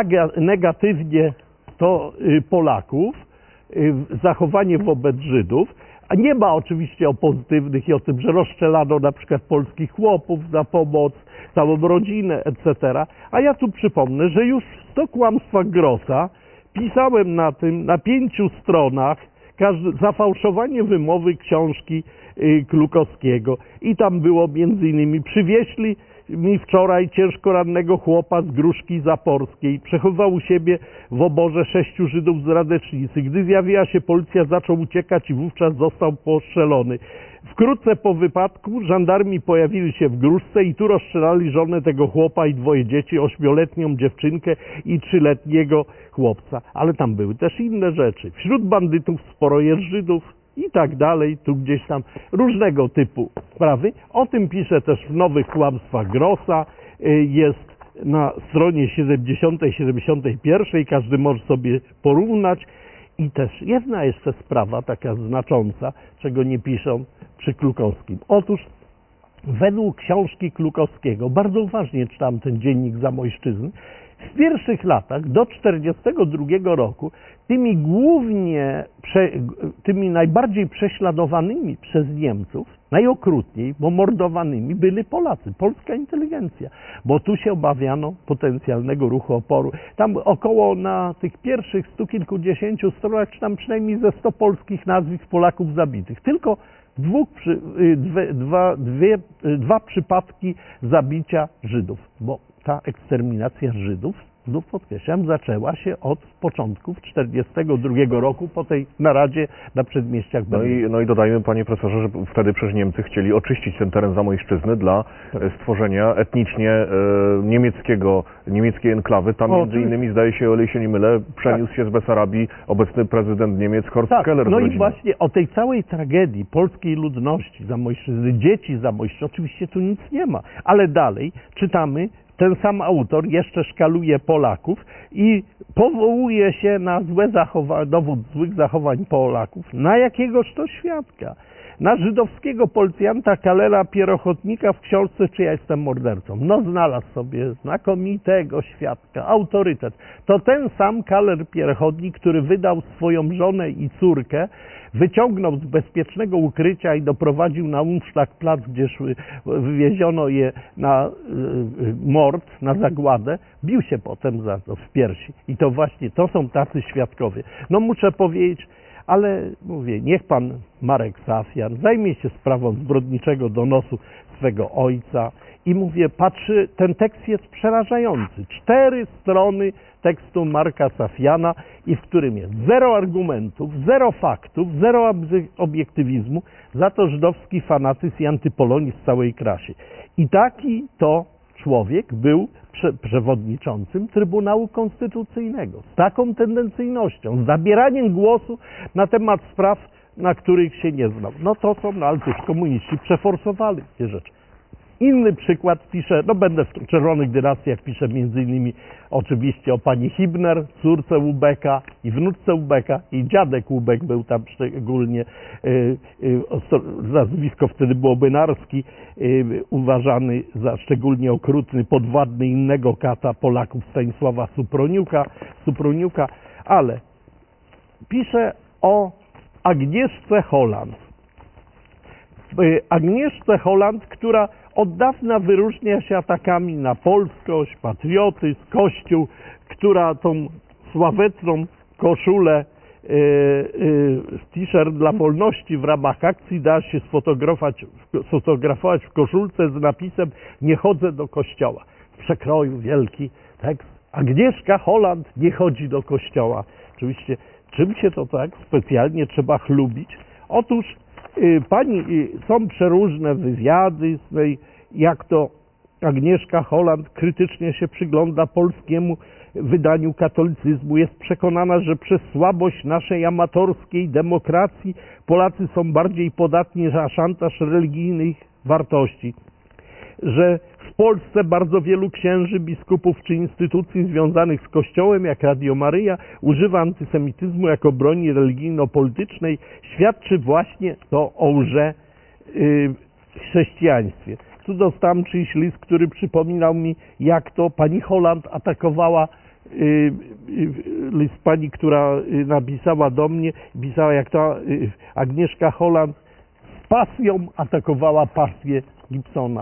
negatywnie to Polaków, zachowanie wobec Żydów, a nie ma oczywiście o pozytywnych i o tym, że rozstrzelano na przykład polskich chłopów za pomoc, całą rodzinę, et cetera. A ja tu przypomnę, że już w sto kłamstwach Grossa pisałem na tym, na pięciu stronach, każdy, zafałszowanie wymowy książki y, Klukowskiego i tam było między innymi: przywieźli mi wczoraj ciężko rannego chłopa z Gruszki Zaporskiej, przechowywał u siebie w oborze sześciu Żydów z Radecznicy. Gdy zjawiła się policja, zaczął uciekać i wówczas został postrzelony. Wkrótce po wypadku żandarmi pojawili się w Gruszce i tu rozstrzelali żonę tego chłopa i dwoje dzieci, ośmioletnią dziewczynkę i trzyletniego chłopca. Ale tam były też inne rzeczy. Wśród bandytów sporo jest Żydów i tak dalej, tu gdzieś tam różnego typu sprawy. O tym pisze też w Nowych Kłamstwach Grossa, jest na stronie siedemdziesiątej, siedemdziesiątej pierwszej, każdy może sobie porównać. I też jedna jeszcze sprawa taka znacząca, czego nie piszą przy Klukowskim. Otóż według książki Klukowskiego, bardzo uważnie czytam ten dziennik Zamojszczyzny, w pierwszych latach do czterdziestego drugiego roku tymi głównie, prze, tymi najbardziej prześladowanymi przez Niemców, najokrutniej, bo mordowanymi byli Polacy, polska inteligencja, bo tu się obawiano potencjalnego ruchu oporu. Tam około na tych pierwszych stu kilkudziesięciu stronach, czy tam przynajmniej ze sto polskich nazwisk Polaków zabitych. Tylko dwóch, dwie, dwa, dwie, dwa przypadki zabicia Żydów, bo ta eksterminacja Żydów, znów podkreślam, zaczęła się od początków czterdziestego drugiego roku po tej naradzie na przedmieściach No Berlina. i, no i dodajmy, panie profesorze, że wtedy przecież Niemcy chcieli oczyścić ten teren Zamojszczyzny dla stworzenia etnicznie e, niemieckiego, niemieckiej enklawy. Tam O, między innymi, zdaje się, o ile się nie mylę, przeniósł tak. się z Besarabii obecny prezydent Niemiec Horst tak. Keller. No z i rodziną. właśnie o tej całej tragedii polskiej ludności Zamojszczyzny, dzieci Zamojszczyzny, oczywiście tu nic nie ma, ale dalej czytamy, ten sam autor jeszcze szkaluje Polaków i powołuje się na złe zachowa- dowód złych zachowań Polaków. Na jakiegoż to świadka? Na żydowskiego policjanta Kalera Pierochotnika w książce Czy ja jestem mordercą? No znalazł sobie znakomitego świadka, autorytet. To ten sam Kaler Pierochotnik, który wydał swoją żonę i córkę, wyciągnął z bezpiecznego ukrycia i doprowadził na Umschlagplatz, gdzie szły, wywieziono je na y, mord, na zagładę, bił się potem za to w piersi. I to właśnie, to są tacy świadkowie. No muszę powiedzieć, ale mówię, niech pan Marek Safian zajmie się sprawą zbrodniczego donosu swego ojca i mówię, patrzy, ten tekst jest przerażający. Cztery strony tekstu Marka Safiana i w którym jest zero argumentów, zero faktów, zero obiektywizmu, za to żydowski fanatyzm i antypolonizm w całej krasie. I taki to człowiek był prze przewodniczącym Trybunału Konstytucyjnego. Z taką tendencyjnością, z zabieraniem głosu na temat spraw, na których się nie znał. No to są, no ale też komuniści przeforsowali te rzeczy. Inny przykład pisze, no będę w Czerwonych Dynastiach, pisze między innymi oczywiście o pani Hibner, córce Łubeka i wnuczce Łubeka, i dziadek Łubek był tam szczególnie, y, y, nazwisko wtedy było Bynarski, y, uważany za szczególnie okrutny, podwładny innego kata Polaków, Stanisława Suproniuka, Suproniuka, ale pisze o Agnieszce Holland. Agnieszce Holland, która od dawna wyróżnia się atakami na polskość, patriotyzm, Kościół, która tą sławetną koszulę, yy, yy, t-shirt dla wolności w ramach akcji da się sfotografować, sfotografować w koszulce z napisem „Nie chodzę do kościoła”. W przekroju wielki tekst. Agnieszka Holland nie chodzi do kościoła. Oczywiście czym się to tak specjalnie trzeba chlubić? Otóż Pani, są przeróżne wywiady z tej jak to Agnieszka Holland krytycznie się przygląda polskiemu wydaniu katolicyzmu. Jest przekonana, że przez słabość naszej amatorskiej demokracji Polacy są bardziej podatni na szantaż religijnych wartości. Że w Polsce bardzo wielu księży, biskupów czy instytucji związanych z Kościołem, jak Radio Maryja, używa antysemityzmu jako broni religijno-politycznej, świadczy właśnie to o łże yy, chrześcijaństwie. Tu dostałem czyjś list, który przypominał mi, jak to pani Holland atakowała, yy, yy, list pani, która yy, napisała do mnie, pisała, jak to yy, Agnieszka Holland z pasją atakowała pasję Gibsona.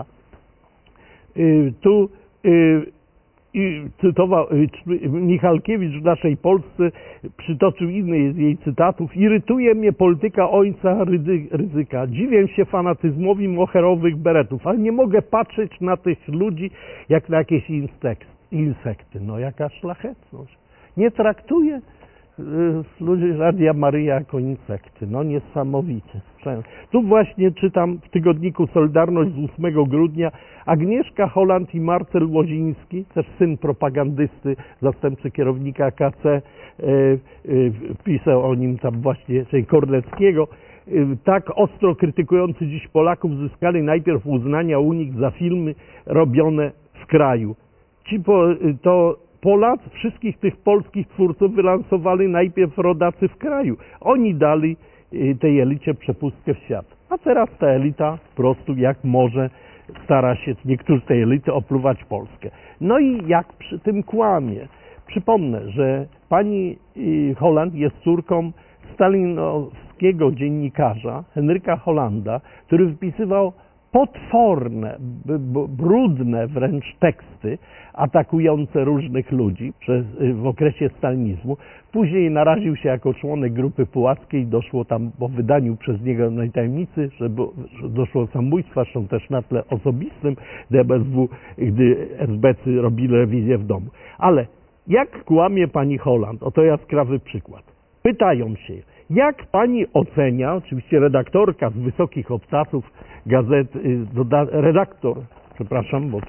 Yy, tu yy, i cytował, Michalkiewicz w naszej Polsce przytoczył inny z jej cytatów. Irytuje mnie polityka ojca Rydzyka. Dziwię się fanatyzmowi moherowych beretów, ale nie mogę patrzeć na tych ludzi jak na jakieś insekty. No jaka szlachetność. Nie traktuję ludzi Radia Maryja jako insekty. No niesamowite. Tu właśnie czytam w tygodniku Solidarność z ósmego grudnia. Agnieszka Holland i Marcel Łoziński, też syn propagandysty, zastępcy kierownika K C, e, e, pisał o nim tam właśnie, czyli Korneckiego, e, tak ostro krytykujący dziś Polaków, zyskali najpierw uznania u nich za filmy robione w kraju. Ci po, to Polacy, wszystkich tych polskich twórców wylansowali najpierw rodacy w kraju. Oni dali tej elicie przepustkę w świat. A teraz ta elita po prostu jak może stara się, niektórzy z tej elity, opluwać Polskę. No i jak przy tym kłamie. Przypomnę, że pani Holland jest córką stalinowskiego dziennikarza Henryka Hollanda, który wypisywał potworne, brudne wręcz teksty atakujące różnych ludzi przez, w okresie stalinizmu. Później naraził się jako członek grupy pułackiej, doszło tam po wydaniu przez niego tajemnicy, że, że doszło do samobójstwa, zresztą też na tle osobistym D B S W, gdy esbecy robili rewizję w domu. Ale jak kłamie pani Holland? Oto jaskrawy przykład. Pytają się, jak pani ocenia, oczywiście redaktorka z wysokich obcasów gazety, redaktor, przepraszam, bo to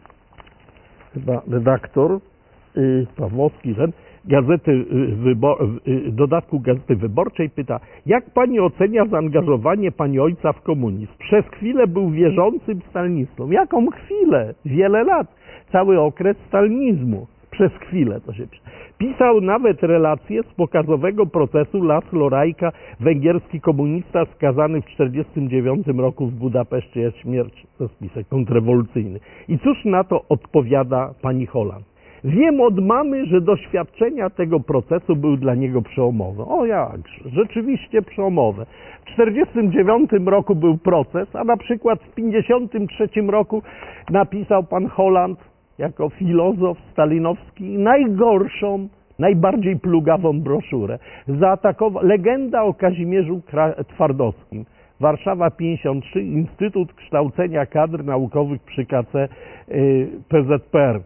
chyba redaktor y, Pawłowski, ten, gazety, y, wybor, y, dodatku Gazety Wyborczej pyta, jak pani ocenia zaangażowanie pani ojca w komunizm? Przez chwilę był wierzącym stalinistą. Jaką chwilę? Wiele lat. Cały okres stalinizmu. Przez chwilę to się pisał nawet relacje z pokazowego procesu Laszlo Rajka, węgierski komunista skazany w tysiąc dziewięćset czterdziestym dziewiątym roku w Budapeszcie jest śmierć, to spisek kontrrewolucyjny. I cóż na to odpowiada pani Holland? Wiem od mamy, że doświadczenia tego procesu były dla niego przełomowe. O jakże, rzeczywiście przełomowe. W tysiąc dziewięćset czterdziestym dziewiątym roku był proces, a na przykład w tysiąc dziewięćset pięćdziesiątym trzecim roku napisał pan Holland jako filozof stalinowski najgorszą, najbardziej plugawą broszurę. Zaatakował legenda o Kazimierzu Twardowskim. Warszawa pięćdziesiąt trzy, Instytut Kształcenia Kadr Naukowych przy K C y, P Z P R,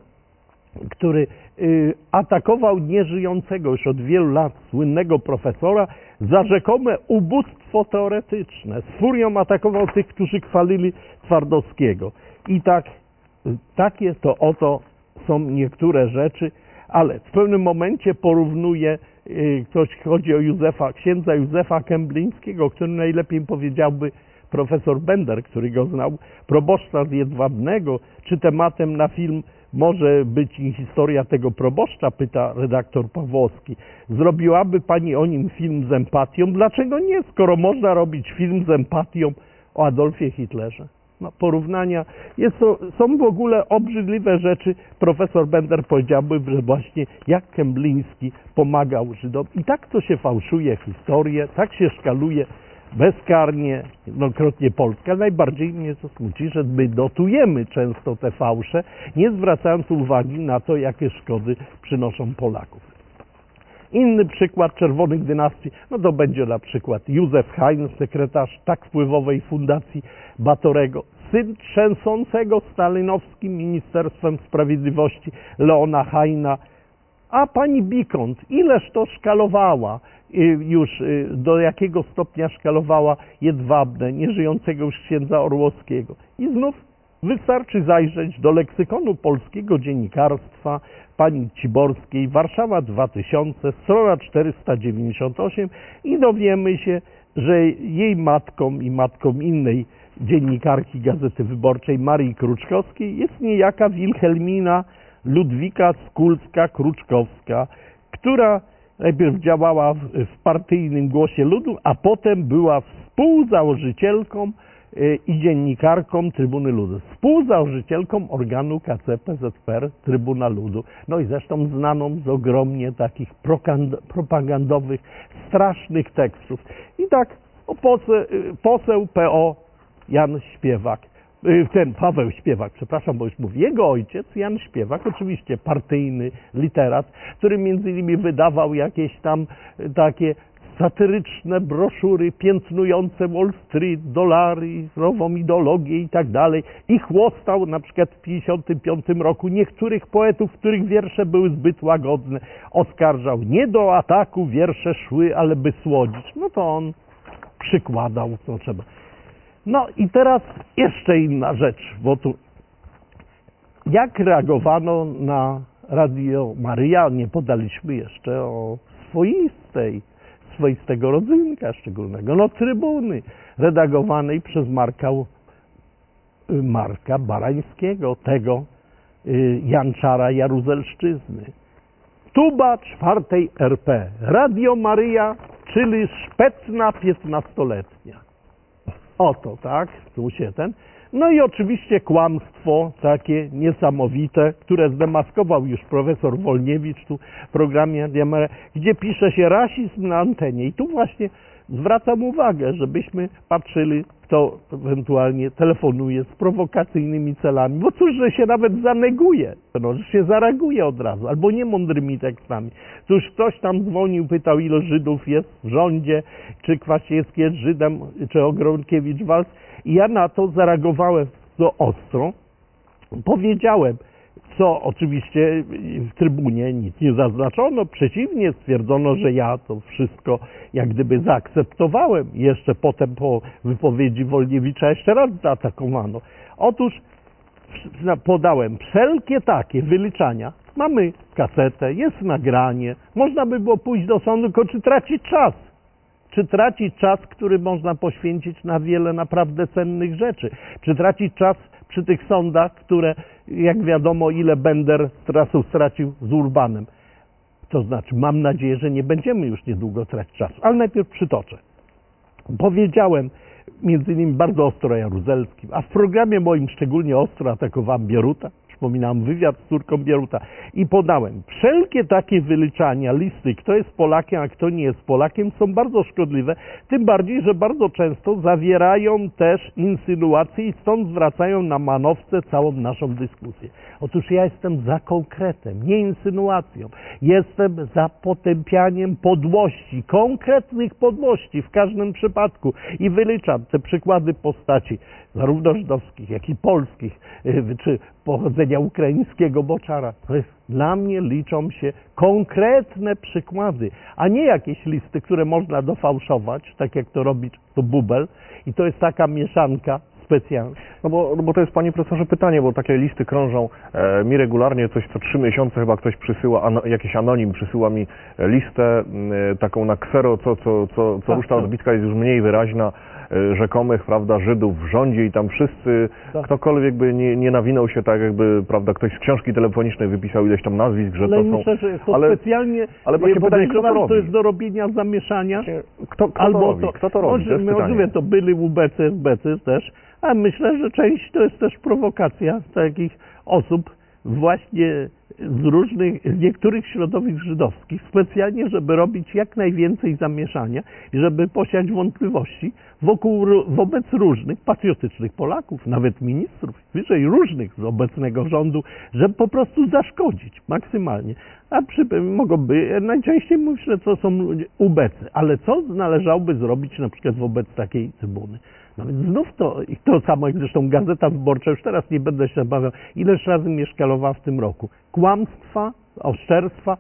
który y, atakował nieżyjącego już od wielu lat słynnego profesora za rzekome ubóstwo teoretyczne. Z furią atakował tych, którzy chwalili Twardowskiego. I tak takie to oto są niektóre rzeczy, ale w pewnym momencie porównuje, ktoś chodzi o Józefa, księdza Józefa Kęblińskiego, o którym najlepiej powiedziałby profesor Bender, który go znał, proboszcza z Jedwabnego, czy tematem na film może być historia tego proboszcza, pyta redaktor Pawłowski. Zrobiłaby pani o nim film z empatią? Dlaczego nie, skoro można robić film z empatią o Adolfie Hitlerze? No, porównania. Jest to, są w ogóle obrzydliwe rzeczy. Profesor Bender powiedziałby, że właśnie jak Kębliński pomagał Żydom. I tak to się fałszuje historię, tak się szkaluje bezkarnie, jednokrotnie Polska. Najbardziej mnie to smuci, że my dotujemy często te fałsze, nie zwracając uwagi na to, jakie szkody przynoszą Polaków. Inny przykład czerwonych dynastii, no to będzie na przykład Józef Hain, sekretarz tak wpływowej fundacji Batorego, syn trzęsącego stalinowskim Ministerstwem Sprawiedliwości Leona Haina, a pani Bikont, ileż to szkalowała, już do jakiego stopnia szkalowała Jedwabne, nieżyjącego już księdza Orłowskiego. I znów Wystarczy zajrzeć do leksykonu polskiego dziennikarstwa pani Ciborskiej, Warszawa dwa tysiące, strona czterysta dziewięćdziesiąt osiem i dowiemy się, że jej matką i matką innej dziennikarki Gazety Wyborczej Marii Kruczkowskiej jest niejaka Wilhelmina Ludwika Skulska-Kruczkowska, która najpierw działała w, w partyjnym Głosie Ludu, a potem była współzałożycielką y, i dziennikarką Trybuny Ludu, współzałożycielką organu K C P Z P R Trybuna Ludu, no i zresztą znaną z ogromnie takich propagandowych, strasznych tekstów. I tak o poseł, poseł P O Jan Śpiewak, ten Paweł Śpiewak, przepraszam, bo już mówię, jego ojciec, Jan Śpiewak, oczywiście partyjny literat, który między innymi wydawał jakieś tam takie satyryczne broszury piętnujące Wall Street, dolary, nową ideologię i tak dalej i chłostał na przykład w pięćdziesiątym piątym roku niektórych poetów, których wiersze były zbyt łagodne, oskarżał, nie do ataku wiersze szły, ale by słodzić. No to on przykładał, co trzeba. No i teraz jeszcze inna rzecz, bo tu jak reagowano na Radio Maryja, nie podaliśmy jeszcze o swoistej, swoistego rodzynka szczególnego, no Trybuny, redagowanej przez Marka, Marka Barańskiego, tego Janczara Jaruzelszczyzny. Tuba czwartej R P, Radio Maryja, czyli szpetna piętnastoletnia. Oto, tak, tu się ten. No i oczywiście kłamstwo takie niesamowite, które zdemaskował już profesor Wolniewicz tu w programie, gdzie pisze się rasizm na antenie. I tu właśnie zwracam uwagę, żebyśmy patrzyli, kto ewentualnie telefonuje z prowokacyjnymi celami. Bo cóż, że się nawet zaneguje, no, że się zareaguje od razu, albo niemądrymi tekstami. Cóż, ktoś tam dzwonił, pytał, ile Żydów jest w rządzie, czy Kwaśniewski jest Żydem, czy Ogrodkiewicz-Walc. I ja na to zareagowałem to ostro. Powiedziałem, co oczywiście w Trybunie nic nie zaznaczono, przeciwnie, stwierdzono, że ja to wszystko jak gdyby zaakceptowałem. Jeszcze potem po wypowiedzi Wolniewicza jeszcze raz zaatakowano. Otóż podałem wszelkie takie wyliczania. Mamy kasetę, jest nagranie, można by było pójść do sądu, tylko czy tracić czas? Czy tracić czas, który można poświęcić na wiele naprawdę cennych rzeczy? Czy tracić czas przy tych sądach, które, jak wiadomo, ile Bender strasu stracił z Urbanem? To znaczy, mam nadzieję, że nie będziemy już niedługo tracić czasu. Ale najpierw przytoczę. Powiedziałem między innymi bardzo ostro o Jaruzelskim, a w programie moim szczególnie ostro atakowałem Bieruta. Przypominam wywiad z córką Bieruta i podałem wszelkie takie wyliczania, listy, kto jest Polakiem, a kto nie jest Polakiem, są bardzo szkodliwe, tym bardziej, że bardzo często zawierają też insynuacje i stąd zwracają na manowce całą naszą dyskusję. Otóż ja jestem za konkretem, nie insynuacją. Jestem za potępianiem podłości, konkretnych podłości w każdym przypadku i wyliczam te przykłady postaci zarówno żydowskich, jak i polskich, czy pochodzenia ukraińskiego Boczara. To jest, dla mnie liczą się konkretne przykłady, a nie jakieś listy, które można dofałszować, tak jak to robi to Bubel. I to jest taka mieszanka specjalna. No bo, no bo to jest, panie profesorze, pytanie, bo takie listy krążą e, mi regularnie, coś co trzy miesiące chyba ktoś przysyła, ano, jakiś anonim przysyła mi listę e, taką na ksero, co, co, co, co ruszta odbitka jest już mniej wyraźna, e, rzekomych, prawda, Żydów w rządzie i tam wszyscy, tak. Ktokolwiek by nie, nie nawinął się tak, jakby, prawda, ktoś z książki telefonicznej wypisał ileś tam nazwisk, że ale to myślę, są... że jest to ale, specjalnie, ale właśnie pytanie, kto to robi? To jest do robienia zamieszania. Kto, kto albo to robi? To, kto to robi? Może, to możliwe to byli ubecy, esbecy też, a myślę, że część to jest też prowokacja takich osób właśnie z różnych, z niektórych środowisk żydowskich, specjalnie, żeby robić jak najwięcej zamieszania i żeby posiać wątpliwości wokół, wobec różnych patriotycznych Polaków, nawet ministrów, wyżej różnych z obecnego rządu, żeby po prostu zaszkodzić maksymalnie. A przy, mogłoby, najczęściej myślę, to są ubecy, ale co należałoby zrobić na przykład wobec takiej trybuny? No więc znów to, i to samo jak zresztą Gazeta Wyborcza, już teraz nie będę się obawiał, ileż razy mieszkalowa w tym roku. Kłamstwa, oszczerstwa,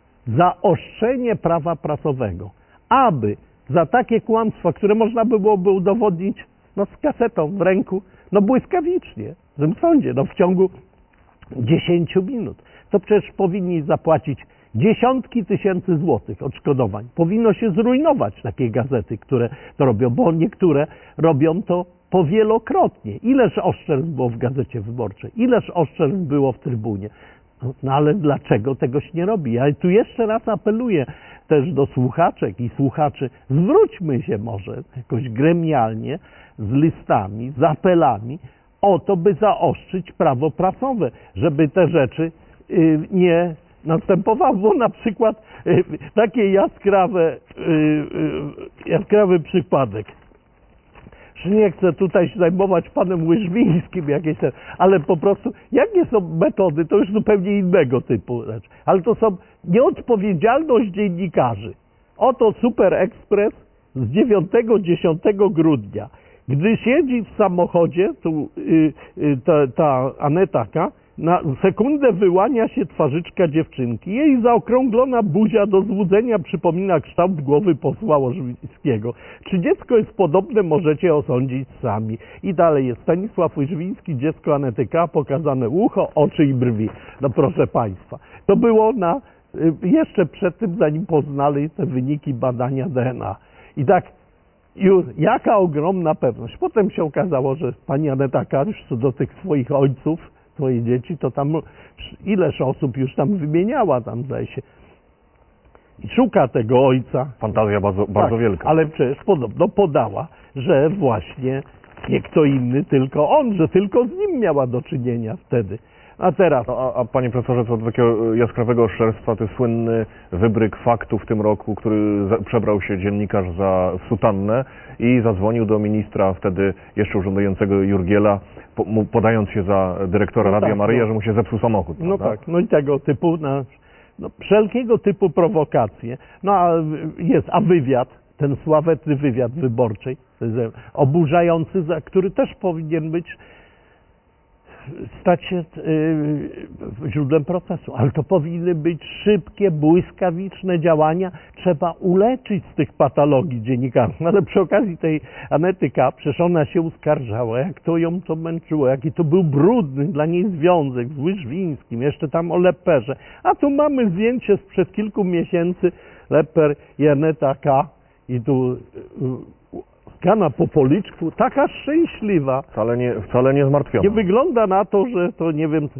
zaostrzenie prawa prasowego, aby za takie kłamstwa, które można by byłoby udowodnić no, z kasetą w ręku, No błyskawicznie, w tym sądzie, no w ciągu dziesięciu minut. To przecież powinni zapłacić dziesiątki tysięcy złotych odszkodowań. Powinno się zrujnować takie gazety, które to robią, bo niektóre robią to powielokrotnie. Ileż oszczerstw było w Gazecie Wyborczej, ileż oszczerstw było w Trybunie. No, no ale dlaczego tego się nie robi? Ja tu jeszcze raz apeluję też do słuchaczek i słuchaczy, zwróćmy się może jakoś gremialnie z listami, z apelami o to, by zaostrzyć prawo prasowe, żeby te rzeczy y, nie następowały, bo na przykład y, takie jaskrawe, y, y, jaskrawy przypadek. Nie chcę tutaj się zajmować panem Łyżwińskim, jakieś, ale po prostu jakie są metody, to już zupełnie innego typu rzecz. Ale to są nieodpowiedzialność dziennikarzy. Oto Super Express z dziewiątego dziesiątego grudnia. Gdy siedzi w samochodzie, tu y, y, ta, ta Aneta K., na sekundę wyłania się twarzyczka dziewczynki. Jej zaokrąglona buzia do złudzenia przypomina kształt głowy posła Łyżwińskiego. Czy dziecko jest podobne, możecie osądzić sami. I dalej jest Stanisław Łyżwiński, dziecko Anety K., pokazane ucho, oczy i brwi. No proszę Państwa, to było na, jeszcze przed tym, zanim poznali te wyniki badania D N A. I tak już jaka ogromna pewność. Potem się okazało, że pani Aneta K. już co do tych swoich ojców, swoje dzieci, to tam ileż osób już tam wymieniała, tam zdaje się. I szuka tego ojca. Fantazja bardzo, bardzo tak, wielka. Ale przecież podobno podała, że właśnie nie kto inny, tylko on, że tylko z nim miała do czynienia wtedy. A teraz... No, a, a panie profesorze, co do takiego jaskrawego oszczerstwa, to jest słynny wybryk faktu w tym roku, który za, przebrał się dziennikarz za sutannę i zadzwonił do ministra wtedy jeszcze urzędującego Jurgiela, po, mu, podając się za dyrektora no Radia tak, Maryja, no. że mu się zepsuł samochód. No prawda? tak, no i tego typu, na, no, wszelkiego typu prowokacje. No a jest, a wywiad, ten sławetny wywiad wyborczy, oburzający, za który też powinien być stać się yy, źródłem procesu, ale to powinny być szybkie, błyskawiczne działania. Trzeba uleczyć z tych patologii dziennikarzy. No ale przy okazji tej Anety K., przecież ona się uskarżała, jak to ją to męczyło, jaki to był brudny dla niej związek z Łyżwińskim, jeszcze tam o Lepperze. A tu mamy zdjęcie sprzed kilku miesięcy, Lepper i Aneta K. i tu yy, Kana po policzku, taka szczęśliwa. Wcale nie, wcale nie zmartwiona. Nie wygląda na to, że to nie wiem,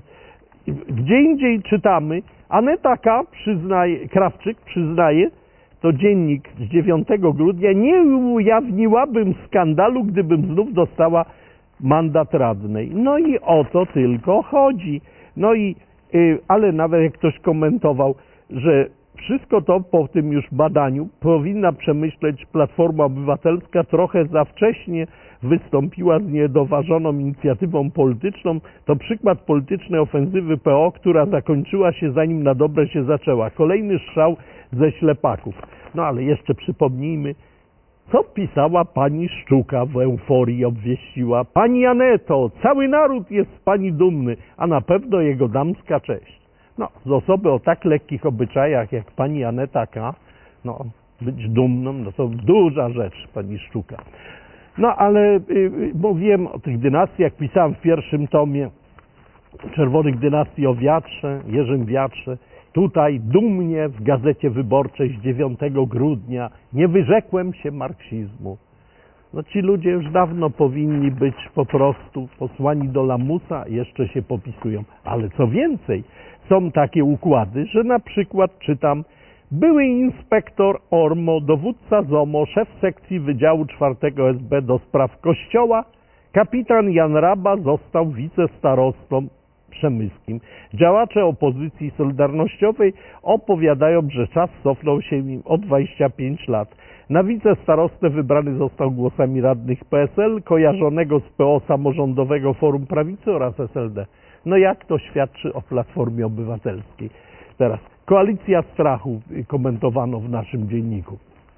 gdzie indziej czytamy, Aneta K. przyznaje, Krawczyk przyznaje, to dziennik z dziewiątego grudnia, nie ujawniłabym skandalu, gdybym znów dostała mandat radnej. No i o to tylko chodzi. No i, yy, ale nawet jak ktoś komentował, że wszystko to po tym już badaniu powinna przemyśleć Platforma Obywatelska, trochę za wcześnie wystąpiła z niedoważoną inicjatywą polityczną. To przykład politycznej ofensywy P O, która zakończyła się zanim na dobre się zaczęła. Kolejny strzał ze ślepaków. No ale jeszcze przypomnijmy, co pisała pani Szczuka w euforii, obwieściła: pani Aneto, cały naród jest z pani dumny, a na pewno jego damska cześć. No, z osoby o tak lekkich obyczajach jak pani Aneta K., no, być dumną, no to duża rzecz, pani Szczuka. No, ale y, mówiłem o tych dynastiach, pisałem w pierwszym tomie Czerwonych Dynastii o Wiatrze, Jerzym Wiatrze. Tutaj dumnie w Gazecie Wyborczej z dziewiątego grudnia nie wyrzekłem się marksizmu. No ci ludzie już dawno powinni być po prostu posłani do lamusa, jeszcze się popisują. Ale co więcej, są takie układy, że na przykład czytam: były inspektor O R M O, dowódca Z O M O, szef sekcji Wydziału czwartego S B do spraw Kościoła, kapitan Jan Raba został wicestarostą przemyskim. Działacze opozycji solidarnościowej opowiadają, że czas cofnął się im o dwadzieścia pięć lat. Na wicestarostę wybrany został głosami radnych P S L, kojarzonego z P O Samorządowego Forum Prawicy oraz S L D. No jak to świadczy o Platformie Obywatelskiej? Teraz, koalicja strachu komentowano w naszym dzienniku.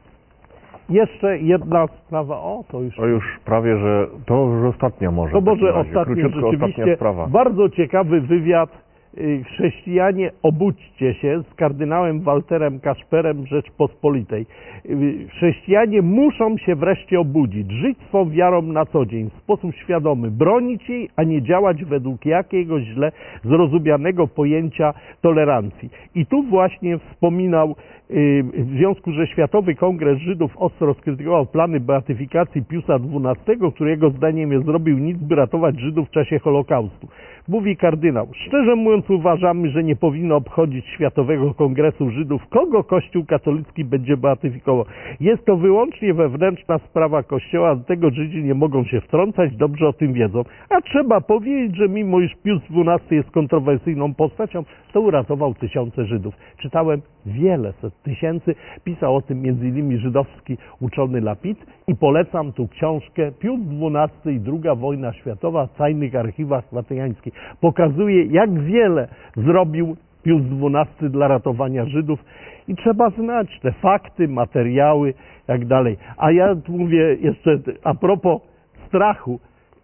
Jeszcze jedna sprawa, o to już... To już prawie, że to już ostatnia może. To może ostatnia, rzeczywiście ostatnia sprawa. bardzo ciekawy wywiad y, chrześcijanie, obudźcie się, z kardynałem Walterem Kaszperem Rzeczpospolitej. Y, Chrześcijanie muszą się wreszcie obudzić, żyć swą wiarą na co dzień, w sposób świadomy, bronić jej, a nie działać według jakiegoś źle zrozumianego pojęcia tolerancji. I tu właśnie wspominał, y, w związku, że Światowy Kongres Żydów ostro skrytykował plany beatyfikacji Piusa dwunastego, który jego zdaniem nie zrobił nic, by ratować Żydów w czasie Holokaustu. Mówi kardynał: szczerze mówiąc uważamy, że nie powinno obchodzić Światowego Kongresu Żydów, kogo Kościół katolicki będzie beatyfikował. Jest to wyłącznie wewnętrzna sprawa Kościoła, do tego Żydzi nie mogą się wtrącać, dobrze o tym wiedzą. A trzeba powiedzieć, że mimo iż Pius dwunasty jest kontrowersyjną postacią, to uratował tysiące Żydów. Czytałem wiele set tysięcy, pisał o tym między innymi żydowski uczony Lapid i polecam tu książkę Pius dwunasty i druga wojna światowa w tajnych archiwach watykańskich. Pokazuje, jak wiele zrobił Pius dwunasty dla ratowania Żydów i trzeba znać te fakty, materiały, jak dalej. A ja tu mówię jeszcze a propos strachu,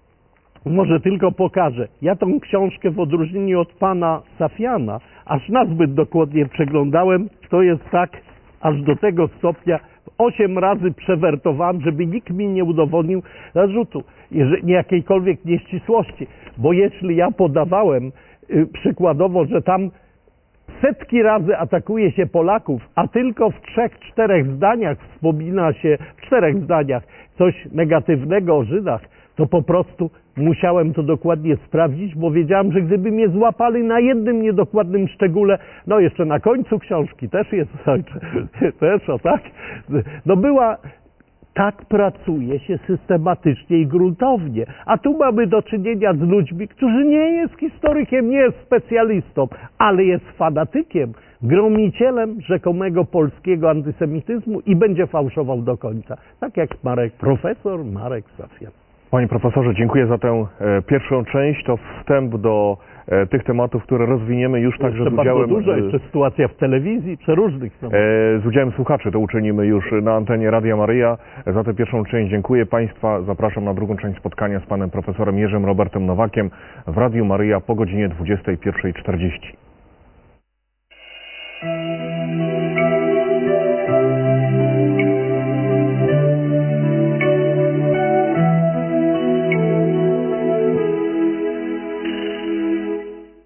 może tylko pokażę. Ja tą książkę w odróżnieniu od pana Safiana aż nazbyt dokładnie przeglądałem. To jest tak aż do tego stopnia, osiem razy przewertowałem, żeby nikt mi nie udowodnił zarzutu, nie jakiejkolwiek nieścisłości. Bo jeśli ja podawałem y, przykładowo, że tam setki razy atakuje się Polaków, a tylko w trzech, czterech zdaniach wspomina się, w czterech zdaniach coś negatywnego o Żydach, to po prostu musiałem to dokładnie sprawdzić, bo wiedziałem, że gdyby mnie złapali na jednym niedokładnym szczególe, no jeszcze na końcu książki też jest, też o tak, no była, tak pracuje się systematycznie i gruntownie. A tu mamy do czynienia z ludźmi, którzy nie jest historykiem, nie jest specjalistą, ale jest fanatykiem, gromicielem rzekomego polskiego antysemityzmu i będzie fałszował do końca. Tak jak Marek, profesor Marek Safian. Panie profesorze, dziękuję za tę e, pierwszą część. To wstęp do e, tych tematów, które rozwiniemy już także z udziałem... dużo, jeszcze sytuacja w telewizji, przeróżnych. E, z udziałem słuchaczy to uczynimy już na antenie Radia Maryja. Za tę pierwszą część dziękuję Państwa. Zapraszam na drugą część spotkania z panem profesorem Jerzym Robertem Nowakiem w Radiu Maryja po godzinie dwudziestej pierwszej czterdzieści.